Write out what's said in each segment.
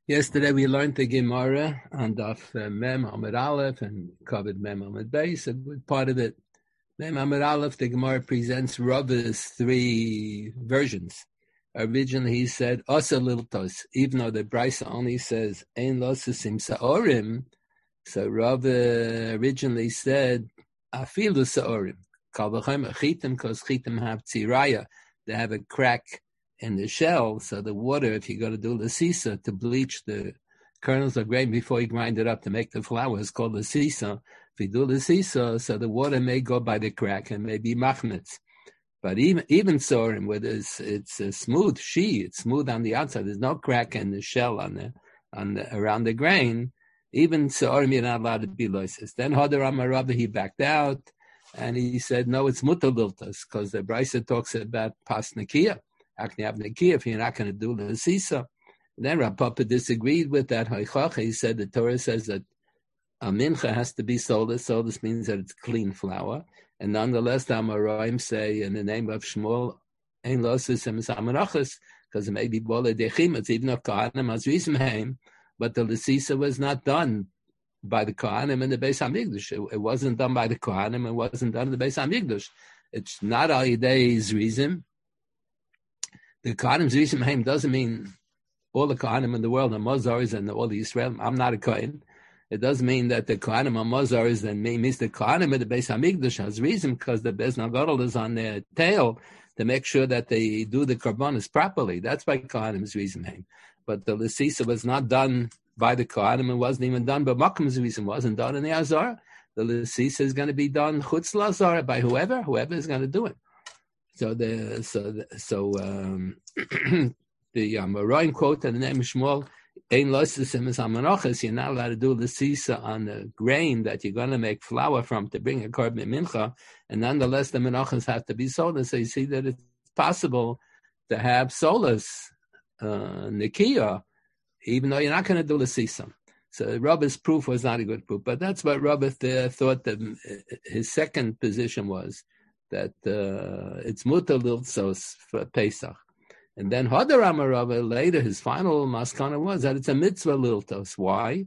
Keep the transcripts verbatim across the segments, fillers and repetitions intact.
Yesterday we learned the Gemara on Daf uh, Mem Amud Aleph and covered Mem Amud Beis. A good part of it, Mem Amud Aleph, the Gemara presents Rava's three versions. Originally he said Osa Liltos, even though the Brisa only says Ein Losasim Sa'orim. So Rava originally said Afilu Sa'orim. Kal v'chomer Chitim, because Chitim have Tziraya, they have a crack in the shell, so the water, if you're going to do l'sisa, to bleach the kernels of grain before you grind it up to make the flour, is called l'sisa. If you do l'sisa, so the water may go by the crack and may be machmetz. But even even sorim, where it's it's a smooth she, it's smooth on the outside. There's no crack in the shell on the on the around the grain. Even sorim, you're not allowed to be loises. Then Hadar Amar Rava, he backed out and he said, no, it's mutar liltas, because the Brisa talks about pas nekiah. If you're not going to do the sisa, then Rav Papa disagreed with that. He said the Torah says that a mincha has to be solid. Solid means that it's clean flour, and nonetheless, the Amoraim say in the name of Shmuel, "Ein losis emes hamanachos," because it may be bola dechimitz, even if Kohanim azrizim heim, but the sisa was not done by the Kohanim in the Beis Hamikdash. It, it wasn't done by the Kohanim. It wasn't done in the Beis Hamikdash. It's not al yidei zrizim. The Kohanim Zrishim Haim doesn't mean all the Kohanim in the world are Mozaris and all the Israel. I'm not a Kohen. It doesn't mean that the Kohanim are Mozaris and means the Kohanim in the Beis Hamikdash has reason, because the Beis Nagadol is on their tail to make sure that they do the Karbonis properly. That's why Kohanim Zrishim Haim. But the L'sisa was not done by the Kohanim. It wasn't even done by Makam Zrishim. It wasn't done in the Azar. The L'sisa is going to be done Chutz L'Azar by whoever, whoever is going to do it. So the so so um, the Amoraim um, quote in the name of Shmuel, "Ein losasim es hamanachos." You're not allowed to do the sisa on the grain that you're going to make flour from to bring a korban mincha, and nonetheless the menachos have to be solas. So you see that it's possible to have solas uh, nikia, even though you're not going to do the sisa. So Rabba's proof was not a good proof, but that's what Rabba th- thought that his second position was, that uh, it's mutar liltos for Pesach. And then Hadar Amar Rava, later, his final maskana was that it's a mitzvah liltos. Why?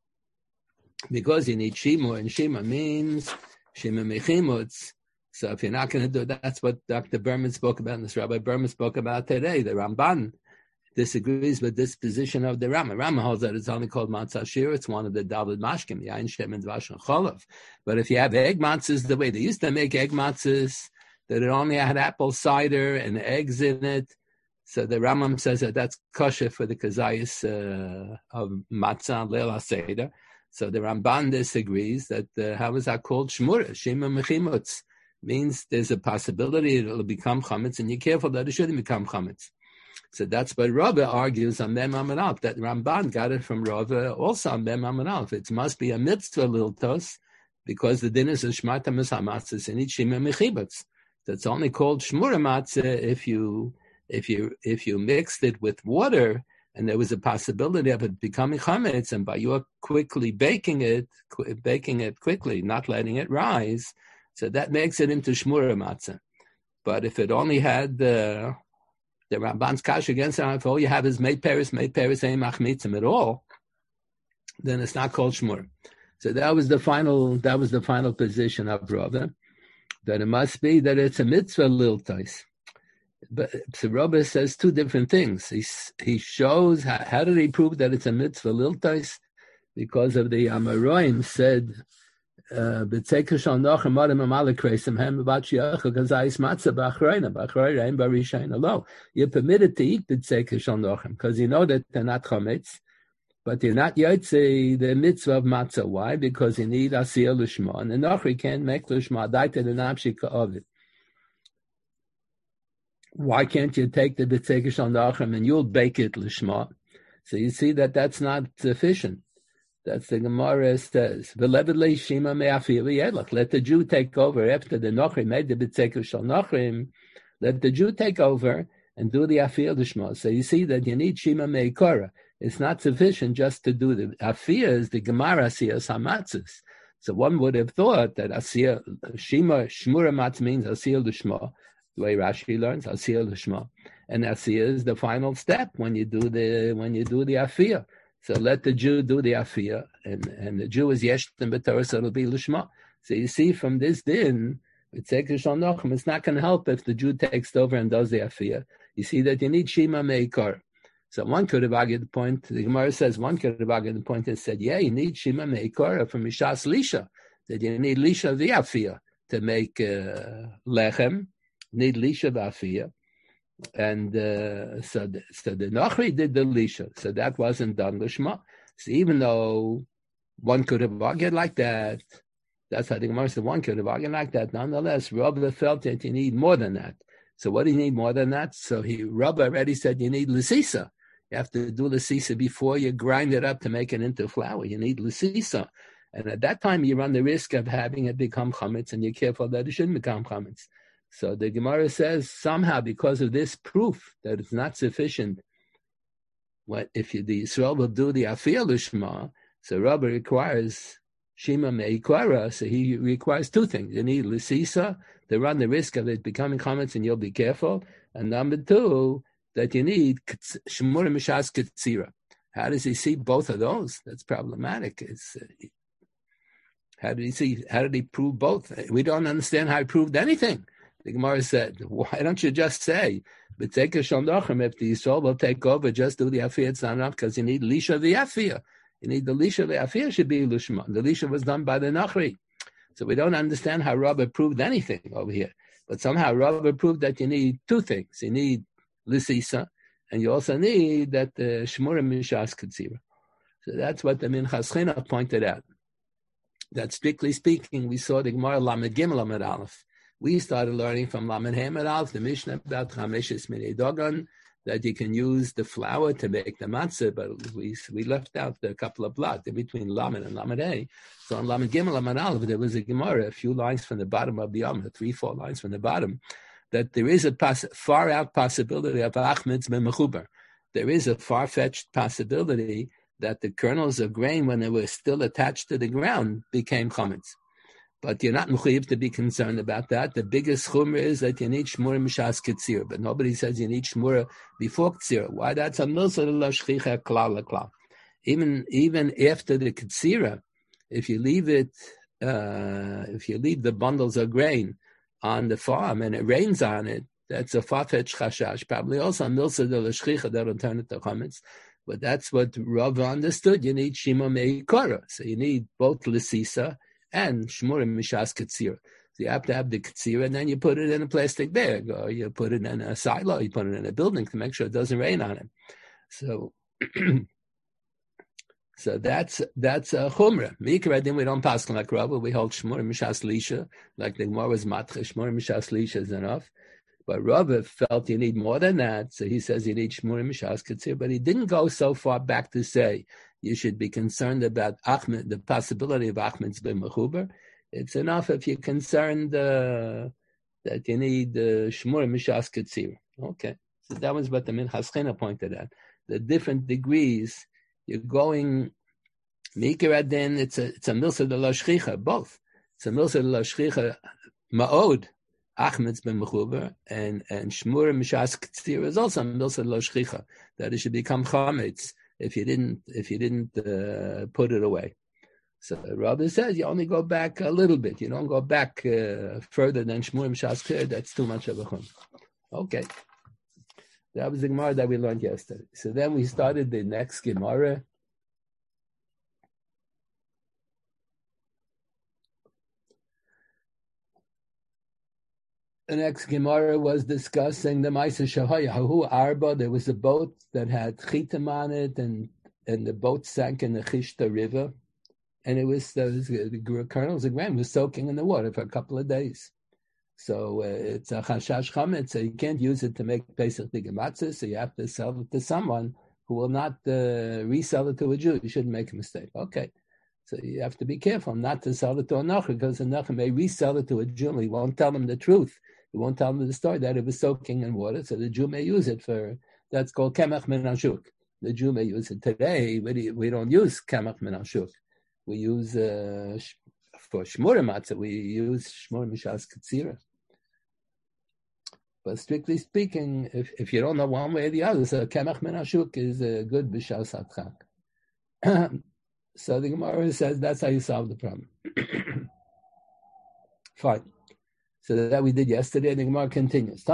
Because you need shima, and shima means shima mechimutz. So if you're not going to do it, that's what Doctor Berman spoke about, and this Rabbi Berman spoke about today. The Ramban disagrees with this position of the Rama. Rama holds that it's only called matzah shir. It's one of the David mashkim, yain shemen dvash and cholov. But if you have egg matzahs, the way they used to make egg matzahs, that it only had apple cider and eggs in it, so the Rambam says that that's kosher for the kazayis uh, of matzah leil haseder. So the Ramban disagrees that uh, how is that called shmura? Shema mechimutz means there's a possibility it'll become chametz, and you're careful that it shouldn't become chametz. So that's what Rava argues on Mem Amud Aleph, that Ramban got it from Rava also on Mem Amud Aleph. It must be a mitzvah liltos, because the din is a shmata misamatzis and it's shima mechibutz. That's only called shmura matzah if you if you if you mixed it with water and there was a possibility of it becoming chametz, and by your quickly baking it, qu- baking it quickly, not letting it rise, so that makes it into shmura matzah. But if it only had the uh, the Ramban's kash against it, if all you have is made Paris, made Paris, ain't machmitzim at all, then it's not called shmur. So that was the final. That was the final position of Rava, that it must be that it's a mitzvah liltais. But so Rava says two different things. He he shows how, how did he prove that it's a mitzvah liltais? Because of the Amoraim said. Uh, you permitted to eat b'tzeker shel nochem because you know that they're not chametz, but you're not yotze the mitzvah of matzah. Why? Because you need asiyah l'shma, and the nochri can't make l'shma. Daita the namshika of it. Why can't you take the b'tzeker shel nochem and you'll bake it l'shma? So you see that that's not sufficient. That's the Gemara says. Let the Jew take over after the Nochrim made the B'tzeker Shel Nochrim. Let the Jew take over and do the Afiyah L'Shma. So you see that you need Shima Meikora. It's not sufficient just to do the Afiyah. Is the Gemara Asiyah Hamatzis. So one would have thought that Asiyah Shima Shmura Matz means Asiyah L'Shma. The way Rashi learns Asiyah L'Shma, and Asiyah is the final step when you do the when you do the Afiyah. So let the Jew do the afiyah, and, and the Jew is yeshtem b'Torah, so it'll be lishma. So you see from this din, it's not going to help if the Jew takes over and does the afiyah. You see that you need shima meikar. So one could have argued the point, the Gemara says one could have argued the point and said, yeah, you need shima meikar from mishas lisha, that you need lisha the afiyah to make uh, lechem, need lisha v'afiyah. And uh, so, the, so the Nachri did the lisha, so that wasn't done lishma. So even though one could have argued like that, that's how the Gemara said one could have argued like that. Nonetheless, Rabbi felt that you need more than that. So what do you need more than that? So he Rabbi already said you need lisisa. You have to do lisisa before you grind it up to make it into flour. You need lisisa. And at that time, you run the risk of having it become chametz, and you're careful that it shouldn't become chametz. So the Gemara says somehow because of this proof that it's not sufficient, what if you, the Yisrael will do the afiyah lishma, so Rabbi requires shima meikara, so he requires two things. You need lisisa to run the risk of it becoming chametz, and you'll be careful. And number two, that you need shmur mishas ketzira. How does he see both of those? That's problematic. It's uh, how did he see? How did he prove both? We don't understand how he proved anything. The Gemara said, why don't you just say, if the Yisrael will take over, just do the afiyah, it's not enough, because you need lisha the afiyah. You need the lisha, the afiyah should be lushma. The lisha was done by the Nachri. So we don't understand how Rabbi proved anything over here. But somehow Rabbi proved that you need two things. You need lisisa, and you also need that the shmurim mishas ketzira. So that's what the Minchas Chinuch pointed out. That strictly speaking, we saw the Gemara Lamed Gimel Lamed Aleph. We started learning from Lamed Hey Amud Aleph, the Mishnah about Chameshes Minei Dogon, that you can use the flour to make the matzah, but we we left out a couple of blot in between Lamed and Lamed Hey. So on Lamed Gimel Lamed Aleph, there was a Gemara, a few lines from the bottom of the Yom, three, four lines from the bottom, that there is a poss- far-out possibility of Achmetz ben Mechuber. There is a far-fetched possibility that the kernels of grain, when they were still attached to the ground, became chametz. But you're not mechuyev to be concerned about that. The biggest chumrah is that you need shmura mishas ketzira, but nobody says you need shmura before ketzira. Why? That's a milsa l'shchicha klal l'klal. Even even after the ketzira, if you leave it, uh, if you leave the bundles of grain on the farm and it rains on it, that's a far-fetched chashash. Probably also a milsa l'shchicha that'll turn it to chametz. But that's what Rav understood. You need shima meikara, so you need both lisisa and shmurim mishas ketzira. So you have to have the ketzira, and then you put it in a plastic bag, or you put it in a silo, you put it in a building to make sure it doesn't rain on it. So, so that's that's a chumrah. Mikra, we don't pass like Rav, we hold shmurim mishas lisha, like the Gemara was matcha. Shmurim mishas lisha is enough. But Rav felt you need more than that, so he says you need shmurim mishas ketzir. But he didn't go so far back to say you should be concerned about Achmed, the possibility of Achmet's ben mechuber. It's enough if you're concerned uh, that you need uh, shmurim mishas ketzir. Okay, so that was what the Minchas Chinuch pointed out. The different degrees you're going. Mikra Adin, it's a it's a milsa de l'shchicha, both. It's a milsa de l'shchicha ma'od. Achmet's ben mechuber and and shmura mishas ketzira is also milsa lo shchicha, that it should become chametz if you didn't if you didn't uh, put it away. So Rabbi says you only go back a little bit. You don't go back uh, further than shmura mishas ketzira. That's too much of a chum. Okay, that was the Gemara that we learned yesterday. So then we started the next Gemara. The next Gemara was discussing the Ma'aser Shahaya. Hahu Arba, there was a boat that had chitim on it, and, and the boat sank in the Chishta River, and it was the, the kernels of grain was soaking in the water for a couple of days. So uh, it's a chashash chametz, so you can't use it to make Pesach Digamatza, so you have to sell it to someone who will not uh, resell it to a Jew. You shouldn't make a mistake. Okay. So you have to be careful not to sell it to a Nachri, because a Nachri may resell it to a Jew. He won't tell them the truth. He won't tell them the story that it was soaking in water, so the Jew may use it for, that's called kemach min ashuk. The Jew may use it today. We, we don't use kemach min ashuk. We use, uh, for shmura matzah, we use shmura mishas ketzira. But strictly speaking, if, if you don't know one way or the other, so kemach min ashuk is a good b'shas hatchak. So the Gemara says that's how you solve the problem. Fine. So that we did yesterday, and the Gemara continues.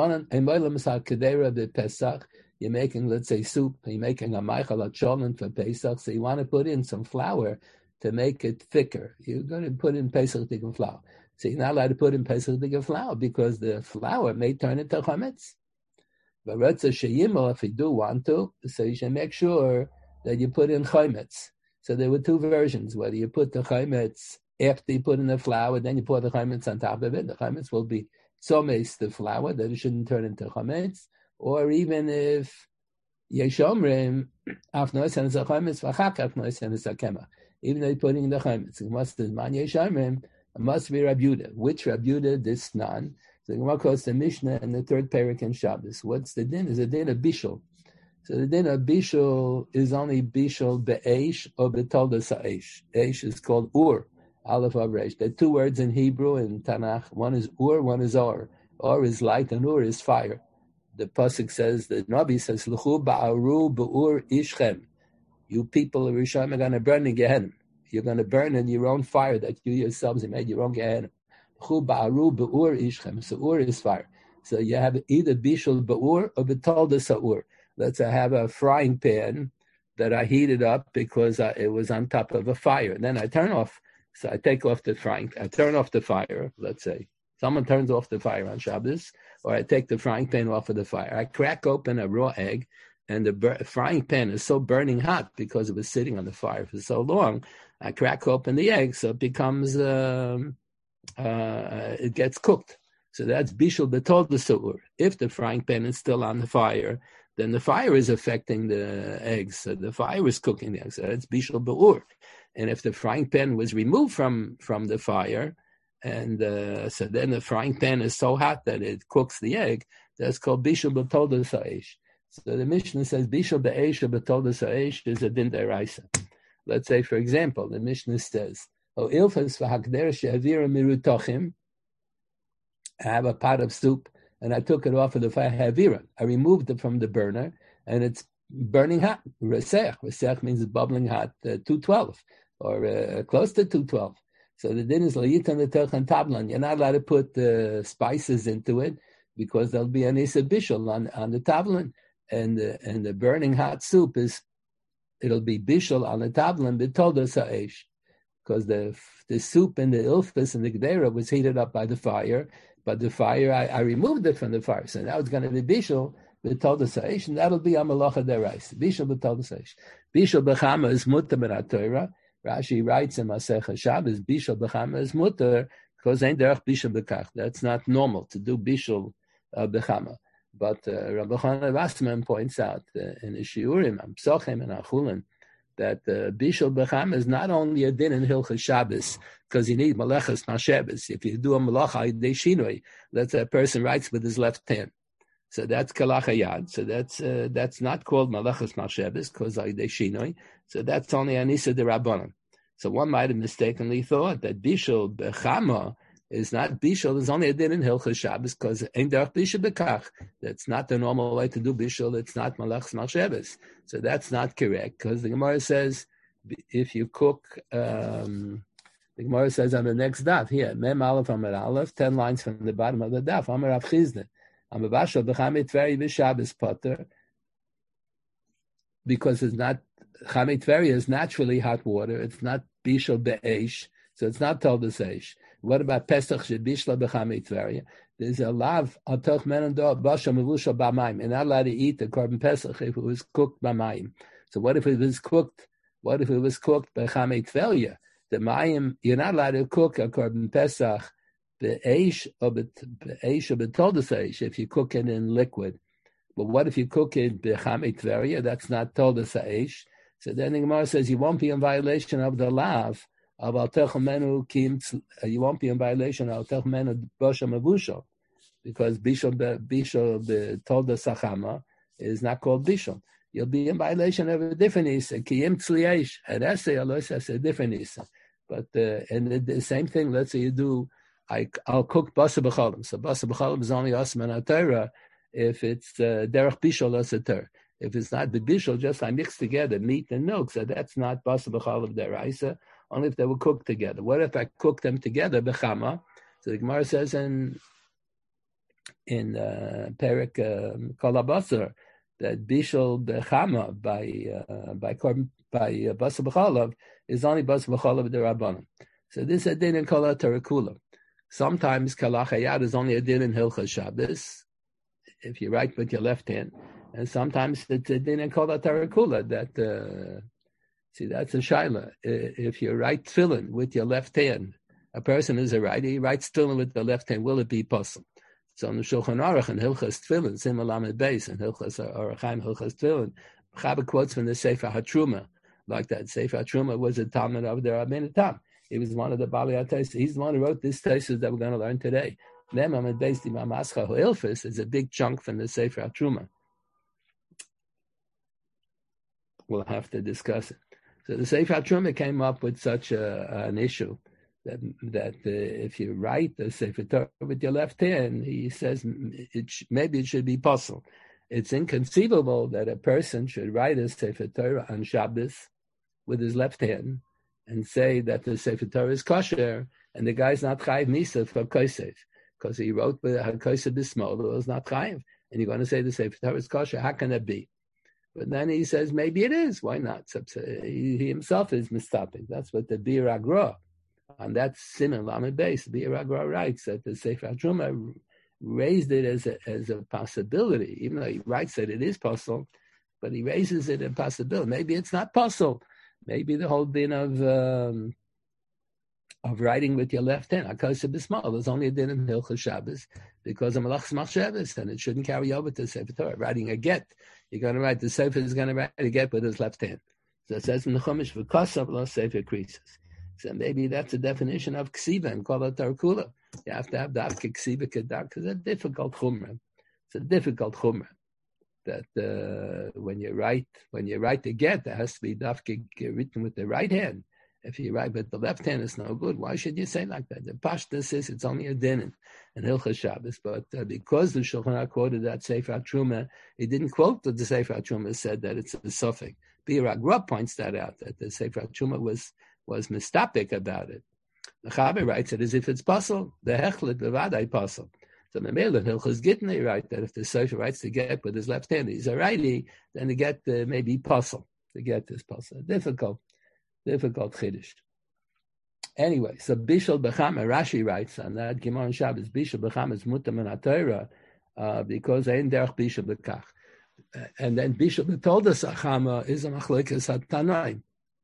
You're making, let's say, soup, you're making a maichal cholent for Pesach, so you want to put in some flour to make it thicker. You're going to put in Pesach digging flour. So you're not allowed to put in Pesach digging flour because the flour may turn into chametz. But if you do want to, so you should make sure that you put in chametz. So there were two versions, whether you put the chametz after you put in the flour, then you pour the chametz on top of it. The chametz will be tzomes, the flour, that it shouldn't turn into chametz. Or even if yeshomrim, afnois and a chametz, v'achak afnois and a kemach. Even though you're putting in the chametz, it must be man yeshomrim, it must be Rabbi Yehuda. Which Rabbi Yehuda? This non. So the Gemara quotes the Mishnah and the third parak in Shabbos. What's the din? Is the din of bishul. So the din of bishul is only bishul be'esh or betoldas ha'esh. Esh is called ur, aleph av resh. There are two words in Hebrew in Tanakh. One is ur, one is or. Or is light and ur is fire. The pasuk says, the Nabi says, "L'chu ba'aru ba'ur ishchem." You people of Rishon are going to burn in Gehenna. You're going to burn in your own fire that you yourselves have made your own Gehenna. L'chu ba'aru ba'ur ishchem. So ur is fire. So you have either bishul ba'ur or betoldas ha'ur. Let's say I have a frying pan that I heated up because I, it was on top of a fire. And then I turn off. So I take off the frying. I turn off the fire. Let's say someone turns off the fire on Shabbos. Or I take the frying pan off of the fire. I crack open a raw egg, and the bur- frying pan is so burning hot because it was sitting on the fire for so long. I crack open the egg, so it becomes, um, uh, it gets cooked. So that's bishul betoldas ha'ur. If the frying pan is still on the fire, then the fire is affecting the eggs. So the fire is cooking the eggs. So that's bishul ba'ur. And if the frying pan was removed from, from the fire, and uh, so then the frying pan is so hot that it cooks the egg, that's called bishul betoldas ha'esh. So the Mishnah says bishul be'esh or betoldas ha'esh is a din deraisa. Let's say, for example, the Mishnah says, "O ilfas v'hakder she'avira mirutochim." I have a pot of soup, and I took it off of the fire. Havira, I removed it from the burner, and it's burning hot. Resech, resech means it's bubbling hot. Uh, two twelve or uh, close to two twelve. So the din is layitan l'tochan tablan. You're not allowed to put uh, spices into it because there'll be an isa bishul on, on the tablan, and the, and the burning hot soup is it'll be bishul on the tablan betoldas ha'esh, because the the soup and the ilfis and the gdera was heated up by the fire, but the fire I, I removed it from the fire, so now it's going to be bishul betoldas ha'esh, and that'll be a malacha derais. Bishul betoldas ha'esh. Bishul bechama is mutar min Torah. Rashi writes in Masechah Shabbos, bishul bechama is mutar because ain't derech bishul bekach. That's not normal to do bishul uh, bechama. But uh, Rabbi Chanan Wasserman points out uh, in the Shiurim, Psochem and Achulin, that uh, bishul bechama is not only a din in Hilchos Shabbos because you need malachas mashabes. If you do a malacha de shinoi, let's say a person writes with his left hand. So that's kalachayad. So that's uh, that's not called malachas malshebes because de shinoi. So that's only anisa de rabbanon. So one might have mistakenly thought that bishul bechama is not bishul. There's only a din in Hilchos Shabbos because ain't derech bishul bekach. That's not the normal way to do bishul. It's not malachas malshebes. So that's not correct because the Gemara says if you cook. Um, the Gemara says on the next daf here, mem aleph amar aleph, ten lines from the bottom of the daf. Amar Rav Chizda. Because it's not Chamei Tveria is naturally hot water. It's not bishul be'esh, so it's not toldas ha'esh. What about Pesach shebishla b'Chamei Tveria? There's a lav atoch menando basha mevushal b'mayim. You're not allowed to eat the korban Pesach if it was cooked b'mayim. So what if it was cooked? What if it was cooked by Chamei Tveria? The mayim, you're not allowed to cook a korban Pesach be'esh or be'esh or betoldas ha'esh if you cook it in liquid. But what if you cook it b'Chamei Tveria? That's not toldas ha'esh. So then the Gemara says you won't be in violation of the lav of al techel menu kim. You won't be in violation of al techel menu bosha mevushal because bishul bishul betoldas hachama is not called bishul. You'll be in violation of a different isa. Kiyim tzliyesh and essay alos a different isa. But uh, and the, the same thing. Let's say you do. I, I'll cook basa b'cholim. So basa b'cholim is only asman Torah if it's uh, derech bishul as a Torah. If it's not the bishul, just I mix together meat and milk, so that's not basar b'chalav deraisa, only if they were cooked together. What if I cook them together, b'chama? So the Gemara says in in uh, Perek um, Kol HaBasar that bishul b'chama by uh, by by uh, basar b'chalav is only basar b'chalav derabanan. So this is a din in Kol HaTarakula. Sometimes kalachayad is only a din in Hilchas Shabbos, if you write with your left hand. And sometimes it's a din in Kol HaTarakula that, uh, see, that's a shaila. If you write tefillin with your left hand, a person is a writer, he writes tefillin with the left hand, will it be possible? So in the Shulchan Aruch and Hilchas Tefillin, Simon Lamed Beis, and Hilchas Aruch Chaim, Hilchas Tefillin, Chaber quotes from the Sefer HaTruma, like that. Sefer HaTruma was a Talmud of the Rabbeinu Tam. He was one of the Baalei HaTosfos. He's the one who wrote this thesis that we're going to learn today. Mem Lamed Beis Dimam Ascha Ilfis is a big chunk from the Sefer HaTruma. We'll have to discuss it. So the Sefer HaTruma came up with such a, an issue that that uh, if you write the Sefer Torah with your left hand, he says it sh- maybe it should be possible. It's inconceivable that a person should write a Sefer Torah on Shabbos with his left hand and say that the Sefer Torah is kosher, and the guy's not chayiv misa for kosef, because he wrote with kosef bismol, it was not chayiv, and you're going to say the Sefer Torah is kosher. How can that be? But then he says maybe it is. Why not? He, he himself is mistaken. That's what the Bir Agra, on that Siman Lamed Beis, Bir Agra writes that the Sefer HaTruma raised it as a as a possibility, even though he writes that it is possible, but he raises it a possibility. Maybe it's not possible. Maybe the whole din of um, of writing with your left hand, Akosha B'Smal, there's only a din in Hilchas Shabbos because of Malachas Machshavos, and it shouldn't carry over to Sefer Torah. Writing a get, you're going to write, the Sefer is going to write a get with his left hand. So it says in the Chumash, V'kosav lo Sefer Krisis. So maybe that's a definition of Ksiva and Kol HaTarakula. You have to have Davke Ksiva Kedar, because it's a difficult Chumrah. It's a difficult Chumrah. That uh, when you write, when you write the get, it has to be Davke written with the right hand. If you write with the left hand, it's no good. Why should you say like that? The Pashtus is it's only a din in Hilchas Shabbos, but uh, because the Shulchan Aruch quoted that Sefer HaTruma, he didn't quote that the Sefer HaTruma said that it's a suffix. Bir Agra points that out, that the Sefer HaTruma was was mistapik about it. The Chaber writes it as if it's possible. The Hechlet bevadai possible. So the Memele Hilchas Gittin, they write that if the Sefer writes the get with his left hand, he's a righty, then the get uh, may be possible. The get is possible. Difficult. Difficult chiddush. Anyway, so Bishul B'chama, Rashi writes on that, Gemara and Shabbos, Bishul B'chama is mutam in HaTorah, uh, because ein derech Bishul B'kach. Uh, and then Bishul B'toldas Achama is a machlokes HaTanoim.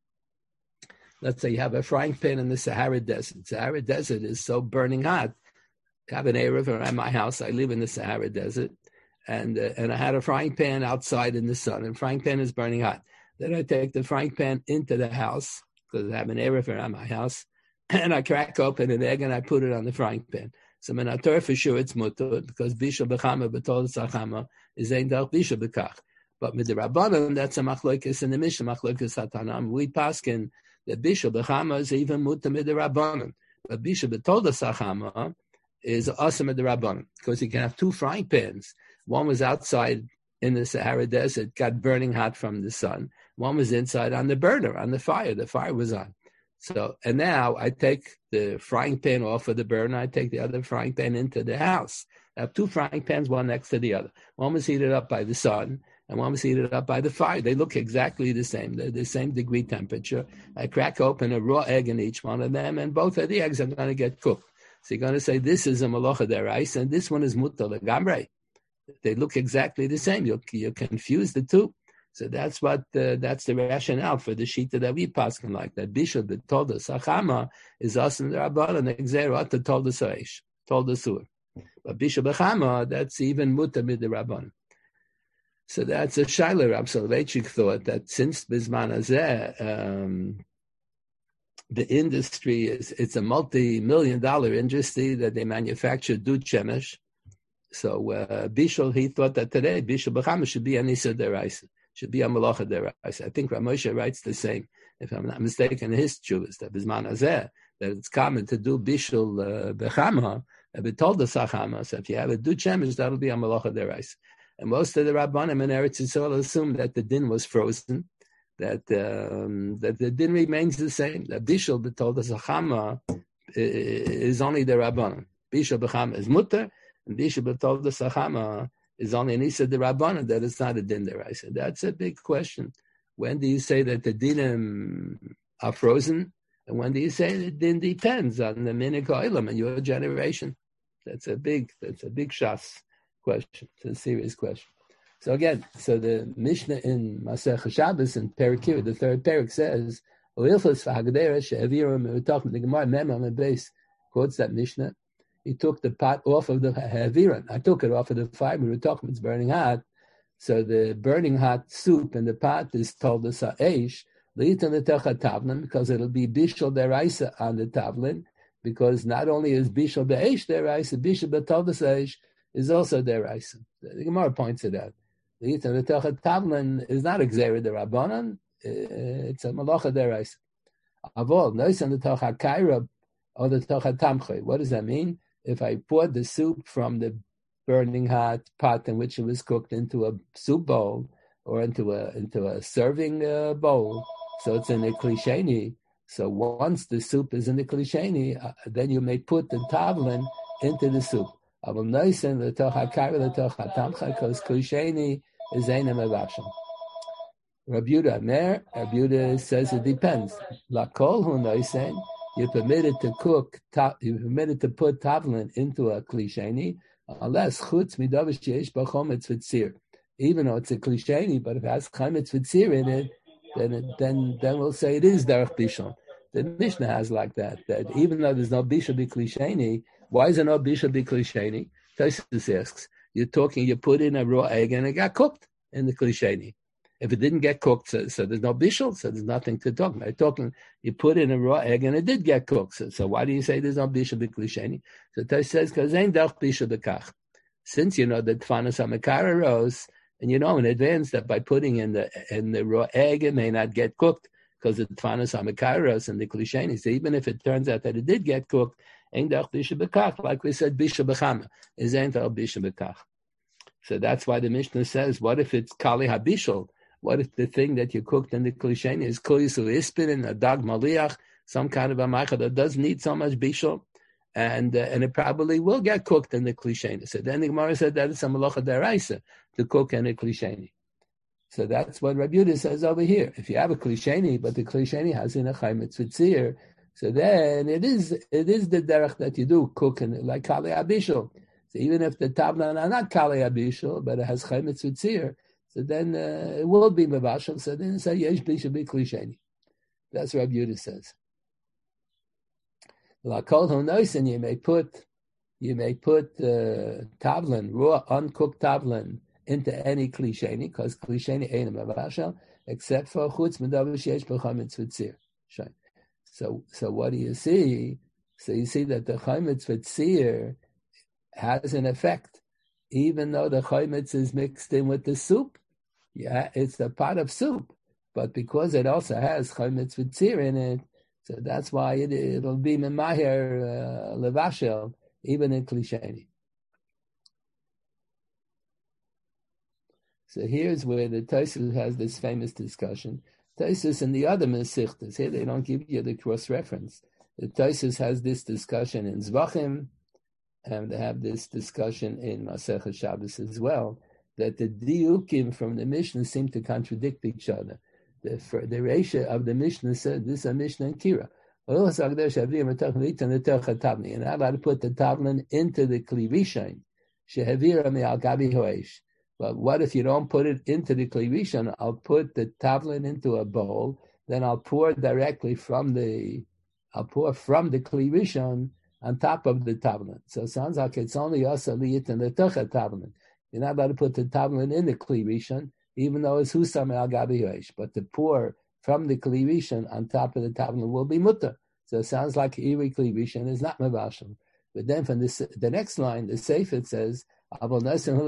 Let's say you have a frying pan in the Sahara Desert. Sahara Desert is so burning hot. I have an Erev around my house. I live in the Sahara Desert. And uh, and I had a frying pan outside in the sun, and frying pan is burning hot. Then I take the frying pan into the house, because I have an Erev around my house, and I crack open an egg and I put it on the frying pan. So in HaTorah for sure it's mutter, because Bishul B'chama B'tol Tzachama is ein derech Bishul B'kach. But with the Rabbanon, that's a machlokes in the Mishnah, machlokes HaTanam. We paskin that Bishul B'chama is even mutter with the Rabbanon. But Bishul B'tol Tzachama is awesome with the Rabbanon, because you can have two frying pans. One was outside in the Sahara Desert, got burning hot from the sun. One was inside on the burner, on the fire. The fire was on. So, and now I take the frying pan off of the burner. I take the other frying pan into the house. I have two frying pans, one next to the other. One was heated up by the sun, and one was heated up by the fire. They look exactly the same. They're the same degree temperature. I crack open a raw egg in each one of them, and both of the eggs are going to get cooked. So you're going to say this is a malacha derais, and this one is mutar legamrei. They look exactly the same. You you confuse the two. So that's what uh, that's the rationale for the shita that we paskin like that. Bishul b'tolda sachama is asim the rabbanon exera to tolda saish, tolda sur. But bishul b'chama, that's even mutar mid the rabbanon. So that's a shayla. Rab Soloveitchik thought that since bisman hazeh, um, the industry is it's a multi-million dollar industry that they manufacture dud shemesh. So uh, Bishul, he thought that today Bishul B'chama should be an Issa Deraisa, should be a Malacha Deraisa. I think Rav Moshe writes the same, if I'm not mistaken, in his tshuvas, that Bizman Hazeh, that it's common to do Bishul uh, B'chama, B'tolda Sachama. So if you have a Dud Shemesh, that'll be a Malacha Deraisa. And most of the Rabbanim in Eretz Yisrael assume that the din was frozen, that um, that the din remains the same. That Bishul b'tolda Sachama is only the Rabbanim. Bishul b'chama is mutter, and Bishul b'tolda Sachama is only an Isa the Rabbanim, that it's not a din deraisa. That's a big question. When do you say that the dinim are frozen? And when do you say that din depends on the minik ha'olam and your generation? That's a big, that's a big shas question. It's a serious question. So again, so the Mishnah in Masech Shabbos in Perikir, the third Perik says, "Oilchus v'hagdera she'aviram." We were talking the Gemara Mem on the base quotes that Mishnah. He took the pot off of the haviran. I took it off of the fire. We were talking it's burning hot, so the burning hot soup in the pot is told the sa'esh leitan letecha tavlin, because it'll be bishul deraisa on the tavlin, because not only is bishul be'esh deraisa, bishul b'tol sa'esh is also deraisa. The Gemara points it out. Leitan letecha tavlin is not a gzera derabanan; it's a malacha deraisa. Avol noisan letecha kaira or the techa tamchay. What does that mean? If I poured the soup from the burning hot pot in which it was cooked into a soup bowl or into a into a serving uh, bowl, so it's in a klisheni. So once the soup is in the klisheni, uh, then you may put the tavlin into the soup. Because klisheni is einem avashim. Rabbi Yehuda Mer, Rabbi Yehuda says it depends. La kol hu noisen. You're permitted to cook, you're permitted to put tavlin into a klisheni, unless chutz midavish yesh b'chometz v'tzir. Even though it's a klisheni, but if it has chometz v'tzir in it, then it, then then we'll say it is derech bishul. The Mishnah has like that, that even though there's no bishul b'klisheni, why is there no bishul b'klisheni? Tosfos asks, you're talking, you put in a raw egg and it got cooked in the klisheni. If it didn't get cooked, so, so there's no bishul, so there's nothing to talk about. You're talking, you put in a raw egg and it did get cooked. So, so why do you say there's no bishul b'klisheni? So Tosh says, because ain't derech bishul b'kach. Since you know that tfanas hamakara rose, and you know in advance that by putting in the in the raw egg, it may not get cooked because the tfanas hamakara rose and the klisheni. So even if it turns out that it did get cooked, ain't derech bishul b'kach. Like we said, bishul b'chama is ain't derech bishul b'kach. So that's why the Mishnah says, what if it's kali habishul? What if the thing that you cooked in the klisheni is koyisu ispin and a dag maliach, some kind of a macha that doesn't need so much bishul, and uh, and it probably will get cooked in the klisheni. So then the Gemara said that it's a malacha deraisa to cook in a klisheni. So that's what Rabbi Yehuda says over here. If you have a klisheni, but the klisheni has in a chaymetz v'tzir, so then it is it is the derech that you do cook in it, like kali abishul. So even if the tavlan are not kali abishul, but it has chaymetz v'tzir, so then uh, it will be mevashel. So then say yesh bishul b'klisheni. That's what Rabbi Yehuda says. La kol honoisen, you may put you may put uh, tavlin, raw uncooked tavlin, into any klisheni, because klisheni ain't mevashel, except for chutz medavish yesh b'chametz v'tzir. So so what do you see? So you see that the chametz v'tzir has an effect, even though the chametz is mixed in with the soup. Yeah, it's a pot of soup, but because it also has chametz v'tzir in it, so that's why it, it'll be memahir uh, levashel, even in klisheni. So here's where the Tosfos has this famous discussion. Tosfos and the other Mesichtas, here they don't give you the cross-reference. The Tosfos has this discussion in Zvachim, and they have this discussion in Masech Shabbos as well, that the diukim from the Mishnah seem to contradict each other. The, the ratio of the Mishnah said, this is a Mishnah in Kira. You're not allowed to put the tavlin into the kli rishon. But what if you don't put it into the kli rishon? I'll put the tavlin into a bowl, then I'll pour directly from the, I'll pour from the kli rishon on top of the tavlin. So it sounds like it's only us aliyit and the techa tavlin. You're not allowed to put the tavlin in the kli rishon, even though it's husam al gabi hoish. But to pour from the kli rishon on top of the tavlin will be mutter. So it sounds like iri kli rishon is not mevashel. But then from this, the next line, the sefer says, you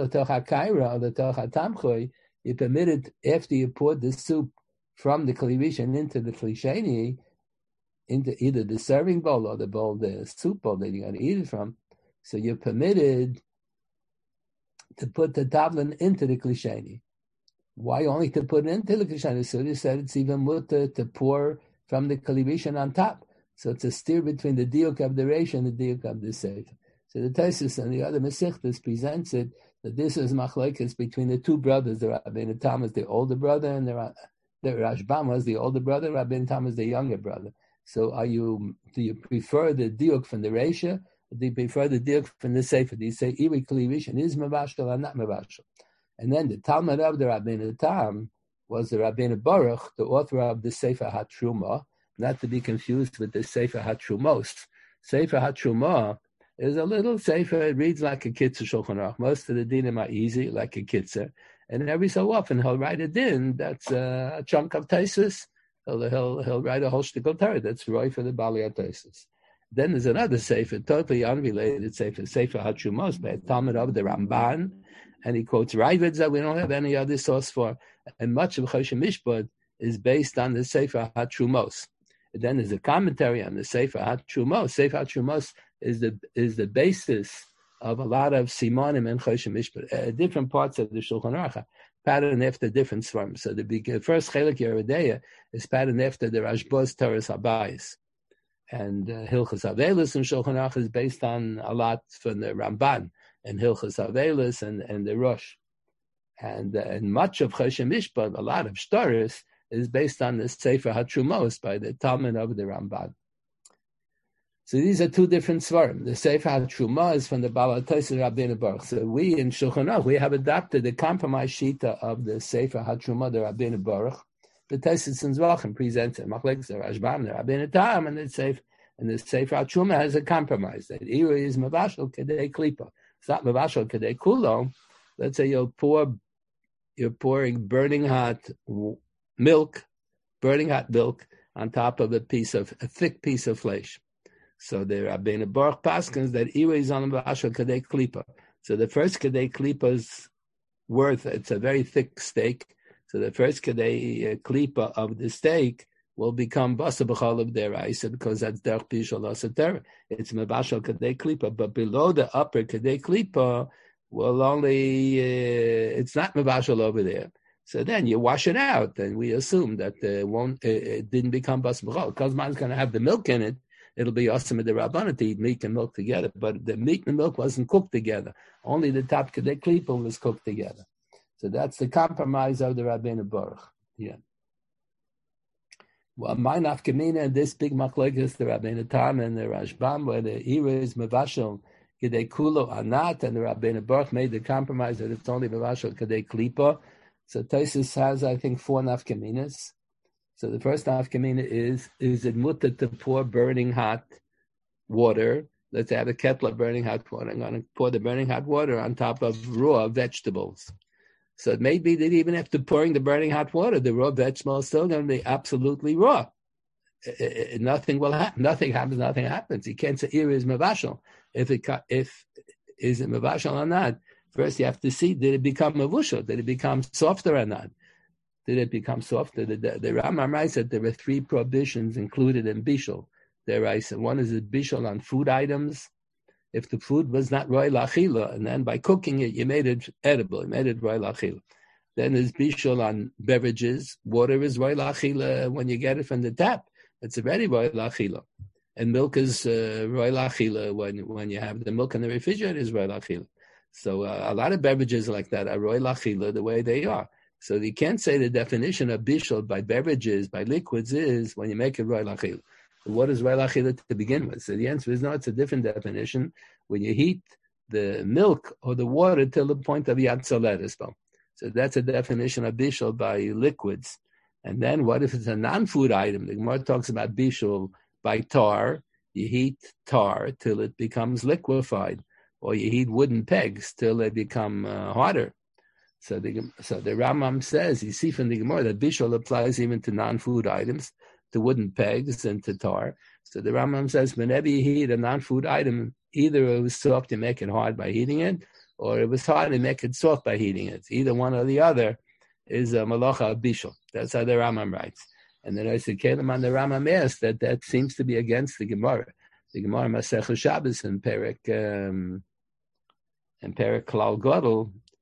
permitted after you poured the soup from the kli rishon into the klisheni, into either the serving bowl or the bowl, the soup bowl that you're going to eat it from. So you're permitted to put the tavlin into the klisheni. Why only to put it into the klisheni? So they said it's even mutter to pour from the kalibishan on top. So it's a steer between the diuk of the reish and the diuk of the sefer. So the Taisus and the other Mesichtas presents it that this is machlekes between the two brothers. The Rabbeinu Tam is the older brother, and the, the Rashbam was the older brother. Rabbeinu Tam is the younger brother. So, are you do you prefer the diuk from the reisha, or do you prefer the diuk from the sefer? Do you say iri klivishan is mavashal or not mavashal? And then the Talmud of the Rabbeinu Tam was the Rabbeinu Baruch, the author of the Sefer HaTruma, not to be confused with the Sefer HaTrumos. Sefer HaTruma is a little sefer. It reads like a kitzur Shulchan Aruch. Most of the dinim are easy, like a kitzur. And every so often he'll write a din that's a chunk of Taisus. He'll, he'll, he'll write a whole shtickle Torah that's right for the Bali Taisus. Then there's another sefer, totally unrelated sefer, Sefer HaTrumos, by a Talmud of the Ramban. And he quotes Ravid that we don't have any other source for. And much of Choshen Mishpat is based on the Sefer HaTrumos. And then there's a commentary on the Sefer HaTrumos. Sefer HaTrumos is the is the basis of a lot of Simonim and Choshen Mishpat. Uh, different parts of the Shulchan Aruch pattern after different svarim. So the big, first Chelik Yeredeya is patterned after the Rashbaz Teres Habayis. And uh, Hilchas Avelis and Shulchan Aruch is based on a lot from the Ramban and Hilchas Avelis and, and the Rosh. And, uh, and much of Choshen Mishpat, a lot of Shtaris, is based on the Sefer HaTrumos by the Talmud of the Ramban. So these are two different svarim. The Sefer HaTruma is from the Baal HaTosfos Rabbeinu Baruch. So we in Shulchan Aruch, we have adopted the compromise shita of the Sefer HaTruma, the Rabbeinu Baruch. The Tosfos and Zvachim presents it. Machlekes, the Rashbam, the Rabbeinu Tam, and the Sefer, and the Sefer HaTruma has a compromise. That Ira is Mavashal Kedei Klipa. It's not Mavashal Kedei Kulo. Let's say you'll pour, you're pouring burning hot milk, burning hot milk on top of a piece of, a thick piece of flesh. So the Rabbeinu Baruch paskins that Ira is on Mavashal Kedei Klipa. So the first Kedei Klipa's worth, it's a very thick steak. So the first Kedei Klipa of the steak will become Basa B'chol of Deraisa because that's Derech Bishol Asater. It's Mavashal Kedei Klipa. But below the upper Kedei Klipa will only, uh, it's not Mavashal over there. So then you wash it out, and we assume that uh, won't, uh, it didn't become Basa B'chol. Because mine's going to have the milk in it. It'll be awesome with the Rabbanah to eat meat and milk together. But the meat and milk wasn't cooked together. Only the top Kedei Klipa was cooked together. So that's the compromise of the Rabbeinu Baruch. Yeah. Well, my nafkamina and this big machlokes, the Rabbeinu Tam and the Rashbam, where the Ira is Mavashal Kedei Kulo Anat, and the Rabbeinu Baruch made the compromise that it's only Mavashal Kedei Klipa. So Tosfos has, I think, four nafkaminas. So the first nafkamina is, is it mutter to pour burning hot water? Let's have a kettle of burning hot water. I'm going to pour the burning hot water on top of raw vegetables. So it may be that even after pouring the burning hot water, the raw vegetable is still going to be absolutely raw. It, it, nothing will happen. Nothing happens. Nothing happens. You can't say Ira is mavashal. If it if is it mavashal or not, first you have to see, did it become mavushal? Did it become softer or not? Did it become softer? The, the, the Rambam writes that there were three prohibitions included in bishul. There writes one is a bishul on food items. If the food was not roy lachila, and then by cooking it, you made it edible, you made it roy lachila. Then there's bishul on beverages. Water is roy lachila when you get it from the tap. It's already roy lachila. And milk is uh, roy lachila when, when you have the milk in the refrigerator is roy lachila. So uh, a lot of beverages like that are roy lachila the way they are. So you can't say the definition of bishul by beverages, by liquids is when you make it roy lachila. What is roy lachila to begin with? So the answer is no, it's a different definition. When you heat the milk or the water till the point of yatzoletispo. So that's a definition of bishul by liquids. And then what if it's a non-food item? The Gemara talks about bishul by tar. You heat tar till it becomes liquefied. Or you heat wooden pegs till they become uh, harder. So the, so the Rambam says, you see from the Gemara that bishul applies even to non-food items, to wooden pegs and to tar. So the Rambam says, whenever you heat a non-food item, either it was soft to make it hard by heating it, or it was hard to make it soft by heating it. Either one or the other is a malacha of bishul. That's how the Rambam writes. And then I said, Kalim on the Rambam asked that that seems to be against the Gemara. The Gemara Masechah Shabbos and Perek um, and Perek Klal Gadol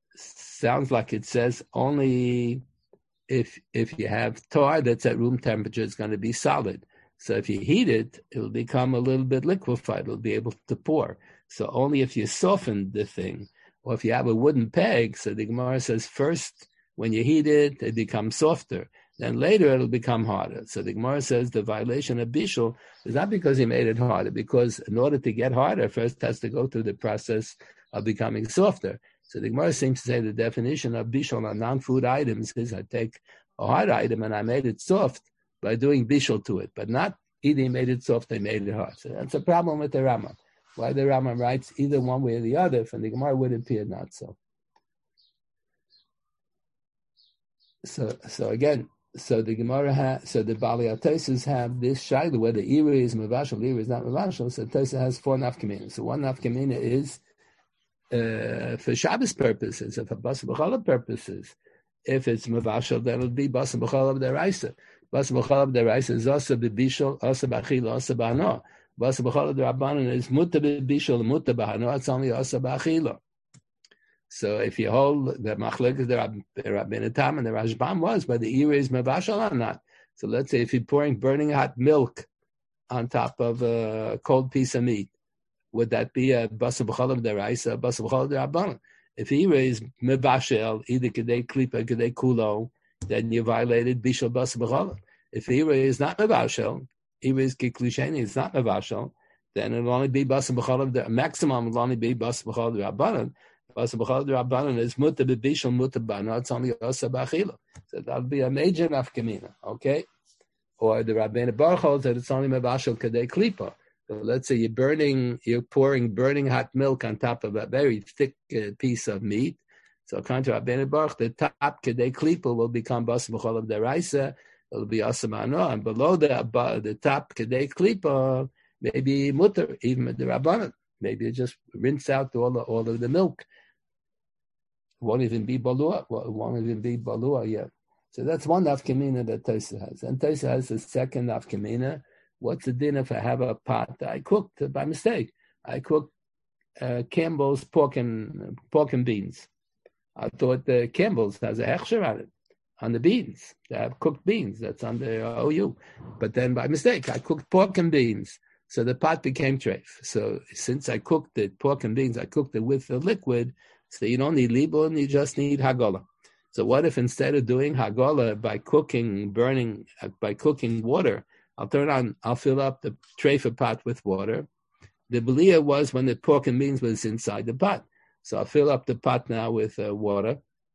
sounds like it says only if if you have tar that's at room temperature, it's going to be solid. So if you heat it, it'll become a little bit liquefied. It'll be able to pour. So only if you soften the thing, or if you have a wooden peg, so the Gemara says first, when you heat it, it becomes softer. Then later, it'll become harder. So the Gemara says the violation of Bishul is not because he made it harder, because in order to get harder, first it has to go through the process of becoming softer. So the Gemara seems to say the definition of Bishul on non-food items is I take a hard item and I made it soft by doing Bishul to it, but not either he made it soft, they made it hard. So that's a problem with the Rambam. Why the Rambam writes either one way or the other, from the Gemara would appear not so. So, so again, so the Gemara has, so the Bali Tosos have this shaila where the ira is mavashal, ira is not mavashal. So Tosa has four nafkamina. So one nafkamina is uh, for Shabbos purposes, or for bas b'challah purposes. If it's mavashal, then it'll be bas b'challah deraisa. Bas b'challah deraisa is also b'bishal, also b'achila, also b'hano. Bas b'challah derabanan is muta b'bishal, muta b'hano. It's only also b'achila. So if you hold the machlekes, the Rabbeinu Tam and the Rashbam was, but the ira is mavashal or not. So let's say if you're pouring burning hot milk on top of a cold piece of meat, would that be a basa b'chalav deraisa, a basa b'chalav derabanan? If ira is mavashal, either kedei klipa, kedei kulo, then you violated bishal basa b'chalav. If ira is not mavashal, ira is kiklisheni, it's not mavashal, then it'll only be basa b'chalav. The maximum will only be basa b'chalav derabanan. Basa b'chalav derabanan is muta b'bishal, muta b'hano. It's only asa b'achila. So that'll be a major nafkamina, okay? Or the Rabbeinu Baruch holds that it's only mavashal kadei klipa. So let's say you're burning, you're pouring burning hot milk on top of a very thick uh, piece of meat. So according to Rabbeinu Baruch, the top kadei klipa will become basa b'chalav deraisa. It'll be asa b'hano, and below the uh, the top kadei klipa maybe mutter, even the rabbanan. Maybe you just rinse out all the, all of the milk. It won't even be balua. Well, it won't even be balua yet. So that's one nafkamina that Tosa has. And Tosa has a second nafkamina. What's the din if I have a pot that I cooked by mistake? I cooked uh, Campbell's pork and pork and beans. I thought the Campbell's has a hechsher on it, on the beans. They have cooked beans. That's on the O U. But then by mistake, I cooked pork and beans. So the pot became treif. So since I cooked it, pork and beans, I cooked it with the liquid. So you don't need libun, you just need hagola. So what if instead of doing hagola by cooking, burning, uh, by cooking water, I'll turn on, I'll fill up the treifa pot with water. The belia was when the pork and beans was inside the pot. So I'll fill up the pot now with uh, water,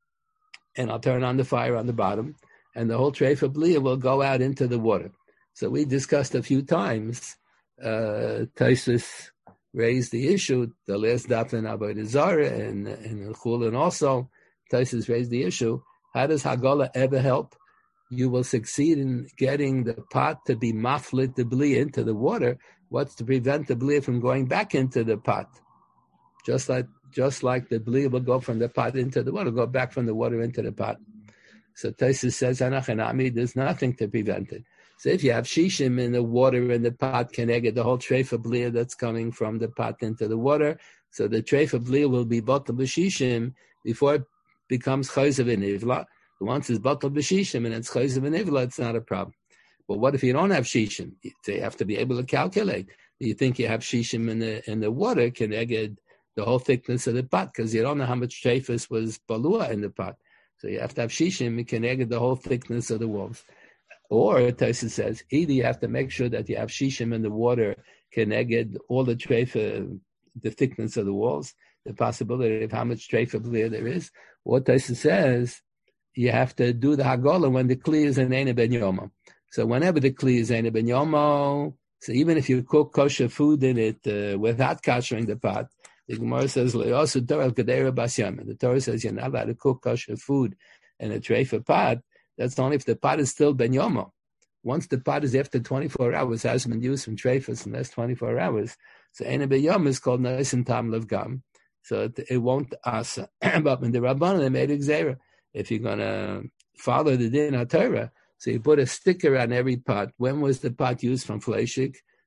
and I'll turn on the fire on the bottom, and the whole treifa belia will go out into the water. So we discussed a few times, uh, Tosos raised the issue, the last daf in Avodah Zarah and in Chulin also, Tosos raised the issue, how does Hagolah ever help? You will succeed in getting the pot to be maflit the blia into the water. What's to prevent the blia from going back into the pot? Just like just like the blia will go from the pot into the water, go back from the water into the pot. So Tosos says, Anachanami, there's nothing to prevent it. So if you have shishim in the water in the pot, keneged the whole treifa blia that's coming from the pot into the water, so the treifa blia will be batal b'shishim before it becomes chayzav v'nivla. Once it's batal b'shishim and it's chayzav v'nivla, it's not a problem. But what if you don't have shishim? They have to be able to calculate. You think you have shishim in the in the water, keneged the whole thickness of the pot, because you don't know how much treifas was balua in the pot. So you have to have shishim, keneged the whole thickness of the walls. Or Tosa says, either you have to make sure that you have shishim in the water, keneged all the treifa, the thickness of the walls, the possibility of how much treifa blia there is. Or Tosa says, you have to do the hagolah when the kli is in Eina ben Yomo. So whenever the kli is Eina ben Yomo, so even if you cook kosher food in it uh, without koshering the pot, the Gemara says, also Torah Kedera Bas Yom. The Torah says you're not allowed to cook kosher food in a treifa pot. That's only if the pot is still ben yomo. Once the pot is after twenty-four hours, has been used from treifas in the last twenty-four hours. So Eina ben Yomo is called Naisin Tam Lev Gam. So it, it won't asa. But in the Rabbanan, they made exera. If you're going to follow the din HaTorah, so you put a sticker on every pot. When was the pot used from Fleishik?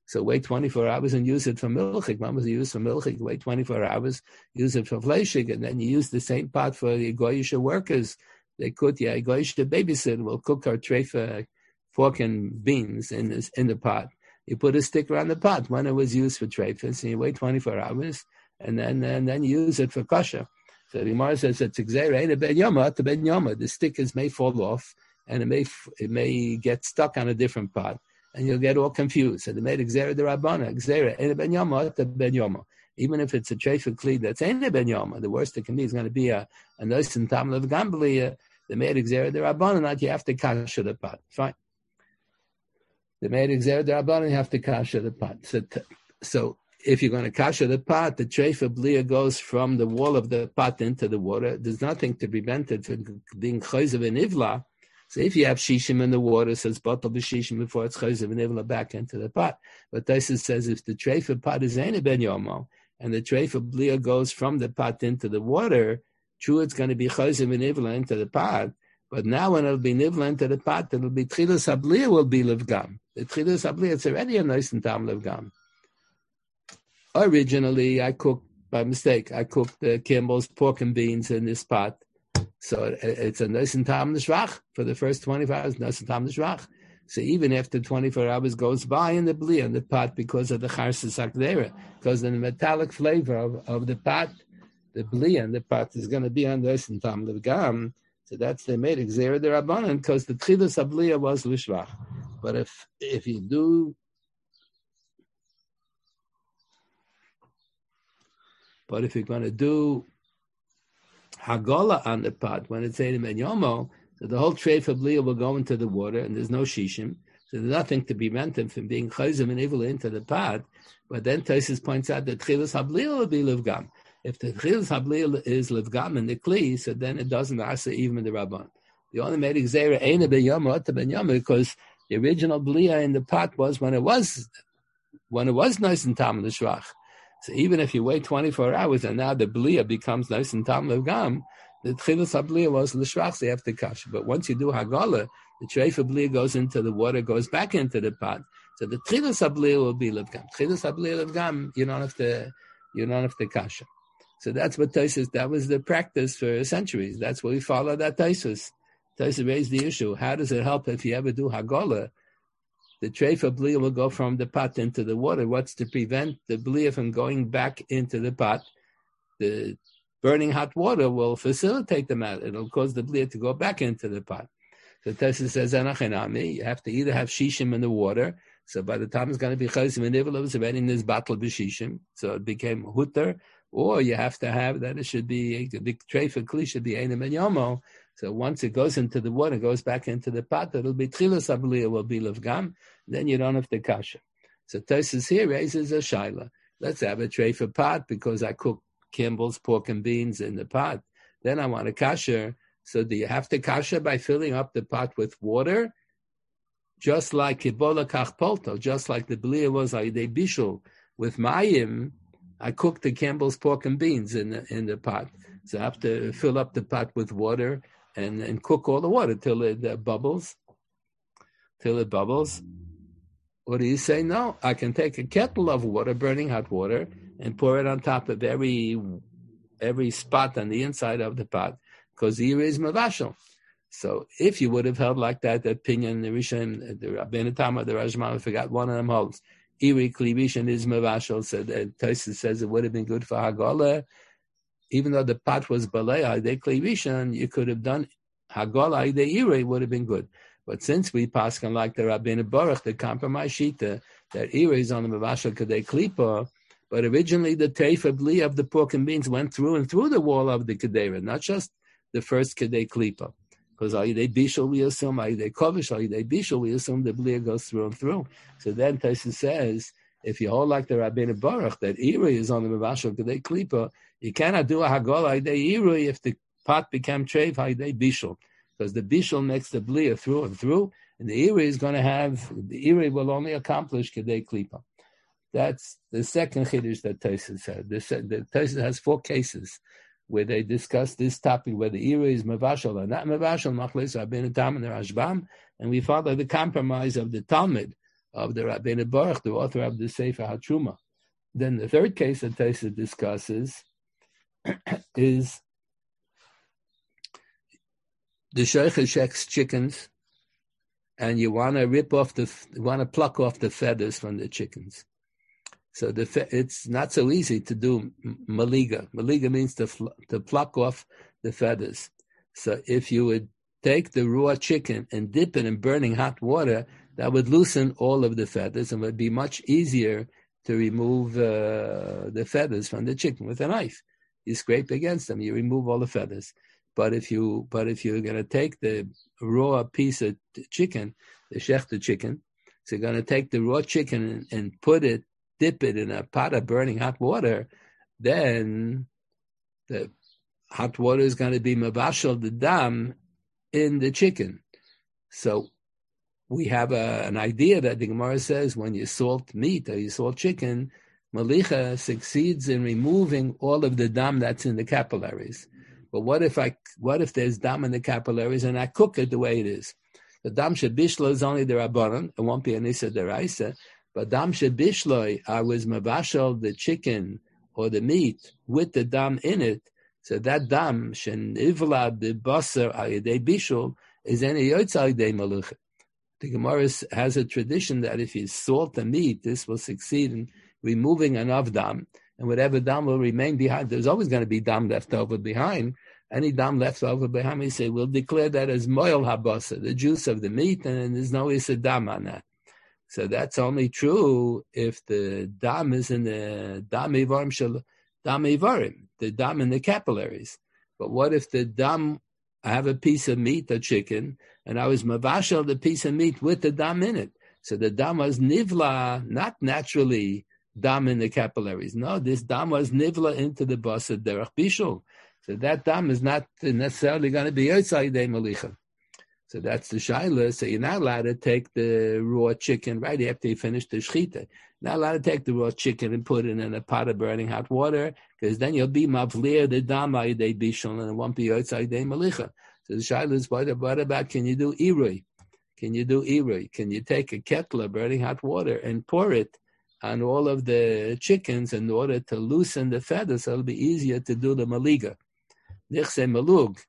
So wait twenty-four hours and use it for milchik. Mama's used for milchik. Wait twenty-four hours, use it for fleshik, and then you use the same pot for the goyisha workers. They could, yeah, goyisha babysitter will cook our treifa, pork and beans in this, in the pot. You put a sticker on the pot when it was used for treifas, and you wait twenty-four hours, and then and then you use it for kosher. So the Gemara says it's exera ben yoma to ben yoma. The stickers may fall off, and it may it may get stuck on a different pot, and you'll get all confused. So they made exera the rabbana, exera ene ben yoma to ben yoma. Even if it's a treifa kli that's ene ben yoma, the worst it can be is going to be a a nice and tam of gambli. They made exera the rabbana, not you have to kasher the pot. Fine. They made exera the rabbana, you have to kasher the pot. So, t- so if you're going to kasher the pot, the treifa blia goes from the wall of the pot into the water. There's nothing to prevent it from being chayzev and ivla. So if you have shishim in the water, it says batal b'shishim before it's chayzev and ivla back into the pot. But Taisus says if the treifa pot is eine ben yomo and the treifa blia goes from the pot into the water, true, it's going to be chayzev and ivla into the pot. But now when it'll be nivla into the pot, it'll be tchilas habliya will be livgam. The tchilas habliya, it's already a nice and tam livgam. Originally, I cooked, by mistake, I cooked uh, Campbell's pork and beans in this pot. So it, it's a nice and tam nishvach for the first twenty-four hours, nice and tam nishvach. So even after twenty-four hours goes by in the bliya, in the pot, because of the charsis akdera, because of the metallic flavor of, of the pot, the bliya in the pot is going to be on nice and tam livgam. So that's they made exera the rabbanan because the tchilas habliya was lishvach. But if if you do, but if you're going to do hagola on the pot when it's einim and yomo, so the whole treifa habliya will go into the water and there's no shishim. So there's nothing to prevent him from being chayzim and evil into the pot. But then Taisus points out that tchilas habliya will be livgam. If the tchilas habliya is livgam in the kli, so then it doesn't asa even in the rabban. The only made exera eina ben yoma to ben yoma because the original bliya in the pot was when it was when it was nice and tam l'shvach. So even if you wait twenty-four hours and now the bliya becomes nice and tam livgam, the tchilas habliya was l'shvach, so you have to kash. But once you do hagala, the treifa bliya goes into the water, goes back into the pot. So the tchilas habliya will be livgam. Tchilas habliya livgam, you don't have to you don't have to kasha. So that's what Taisus, that was the practice for centuries. That's what we follow that Taisus. Taisus raised the issue. How does it help if you ever do Hagolah? The treifa bliya will go from the pot into the water. What's to prevent the bliya from going back into the pot? The burning hot water will facilitate the matter. It'll cause the bliya to go back into the pot. So Taisus says, you have to either have shishim in the water. So by the time it's going to be chayzim and ivul, it's already in this battle b'shishim. So it became hutter. Or you have to have that it should be, the treifa kli should be einem and yomo. So once it goes into the water, goes back into the pot, it'll be tchilas habliya will be livgam. Then you don't have to kasha. So Taisus here raises a shaila. Let's have a treifa pot because I cook Campbell's pork and beans in the pot. Then I want a kasha. So do you have to kasha by filling up the pot with water? Just like kibola kach polto, just like the bliya was ayidei bishul with mayim. I cooked the Campbell's pork and beans in the, in the pot. So I have to fill up the pot with water and, and cook all the water till it uh, bubbles. Till it bubbles. What do you say? No, I can take a kettle of water, burning hot water, and pour it on top of every every spot on the inside of the pot, because the ira is mavashal. So if you would have held like that, that opinion, the Rishon, the Rabbeinu Tama, the Rajman, I forgot one of them holds. Iri Klibishan is Mavashal, said that Taisus says it would have been good for Hagolah. Even though the pot was Balei, they Klibishan, you could have done Hagolah, the Iri would have been good. But since we pass on like the Rabbeinu Baruch, the compromise shita, that Iri is on the Mavashal Kadei Klipa, but originally the treifa bliya of the pork and beans went through and through the wall of the Kedera, not just the first Kadei Klipa. Because Ayidei Bishul, we assume, Ayidei Kovish, Ayidei Bishul, we assume the bliya goes through and through. So then Taisus says, if you hold like the Rabbeinu Baruch, that Iri is on the Mavashal Kadei Klipa, you cannot do a Hagol Ayidei Iri if the pot became treif Ayidei Bishul. Because the Bishul makes the bliya through and through, and the Iri is going to have, the Iri will only accomplish Kadei Klipa. That's the second chiddush that Taisus said. The, the Taisus has four cases where they discuss this topic, whether Ira is Mavashal or not Mavashal, Machlis Rabbeinu Tam and the Rashbam, and we follow the compromise of the Talmud, of the Rabbeinu Baruch, the author of the Sefer HaTruma. Then the third case that Taisa discusses is the sheicha sheks chickens, and you want to rip off the, you want to pluck off the feathers from the chickens. So the it's not so easy to do maliga. Maliga means to to pluck off the feathers. So if you would take the raw chicken and dip it in burning hot water, that would loosen all of the feathers and would be much easier to remove uh, the feathers from the chicken with a knife. You scrape against them, you remove all the feathers. But if you but if you're going to take the raw piece of chicken, the shechta chicken, so you're going to take the raw chicken and, and put it, dip it in a pot of burning hot water, then the hot water is going to be mavashal the dam in the chicken. So we have a, an idea that the Gemara says when you salt meat or you salt chicken, malicha succeeds in removing all of the dam that's in the capillaries. But what if I what if there's dam in the capillaries and I cook it the way it is? The dam shebishlo is only the rabbanon; it won't be an issa deraisa. But dam shebishloi, I was mavashal the chicken or the meat with the dam in it. So that dam shenivla the basar ayidei bishul is any yotza ayidei malucha. The Gemara has a tradition that if you salt the meat, this will succeed in removing enough dam, and whatever dam will remain behind. There's always going to be dam left over behind. Any dam left over behind, we say we'll declare that as moil habasa, the juice of the meat, and there's no issa dam on that. So that's only true if the dam is in the dam ivarim shel dam ivarim, the dam in the capillaries. But what if the dam, I have a piece of meat, a chicken, and I was mavashal the piece of meat with the dam in it. So the dam was nivla, not naturally dam in the capillaries. No, this dam was nivla into the basa derech bishul. So that dam is not necessarily going to be outside the malicha. So that's the shaila. So you're not allowed to take the raw chicken right after you finish the shechita. You're not allowed to take the raw chicken and put it in a pot of burning hot water, because then you'll be mavlir the dam ayidei bishul and it won't be outside the malicha. So the shaila is, what, what about, can you do irui? Can you do irui? Can you take a kettle of burning hot water and pour it on all of the chickens in order to loosen the feathers so it'll be easier to do the maliga? Nichse malug.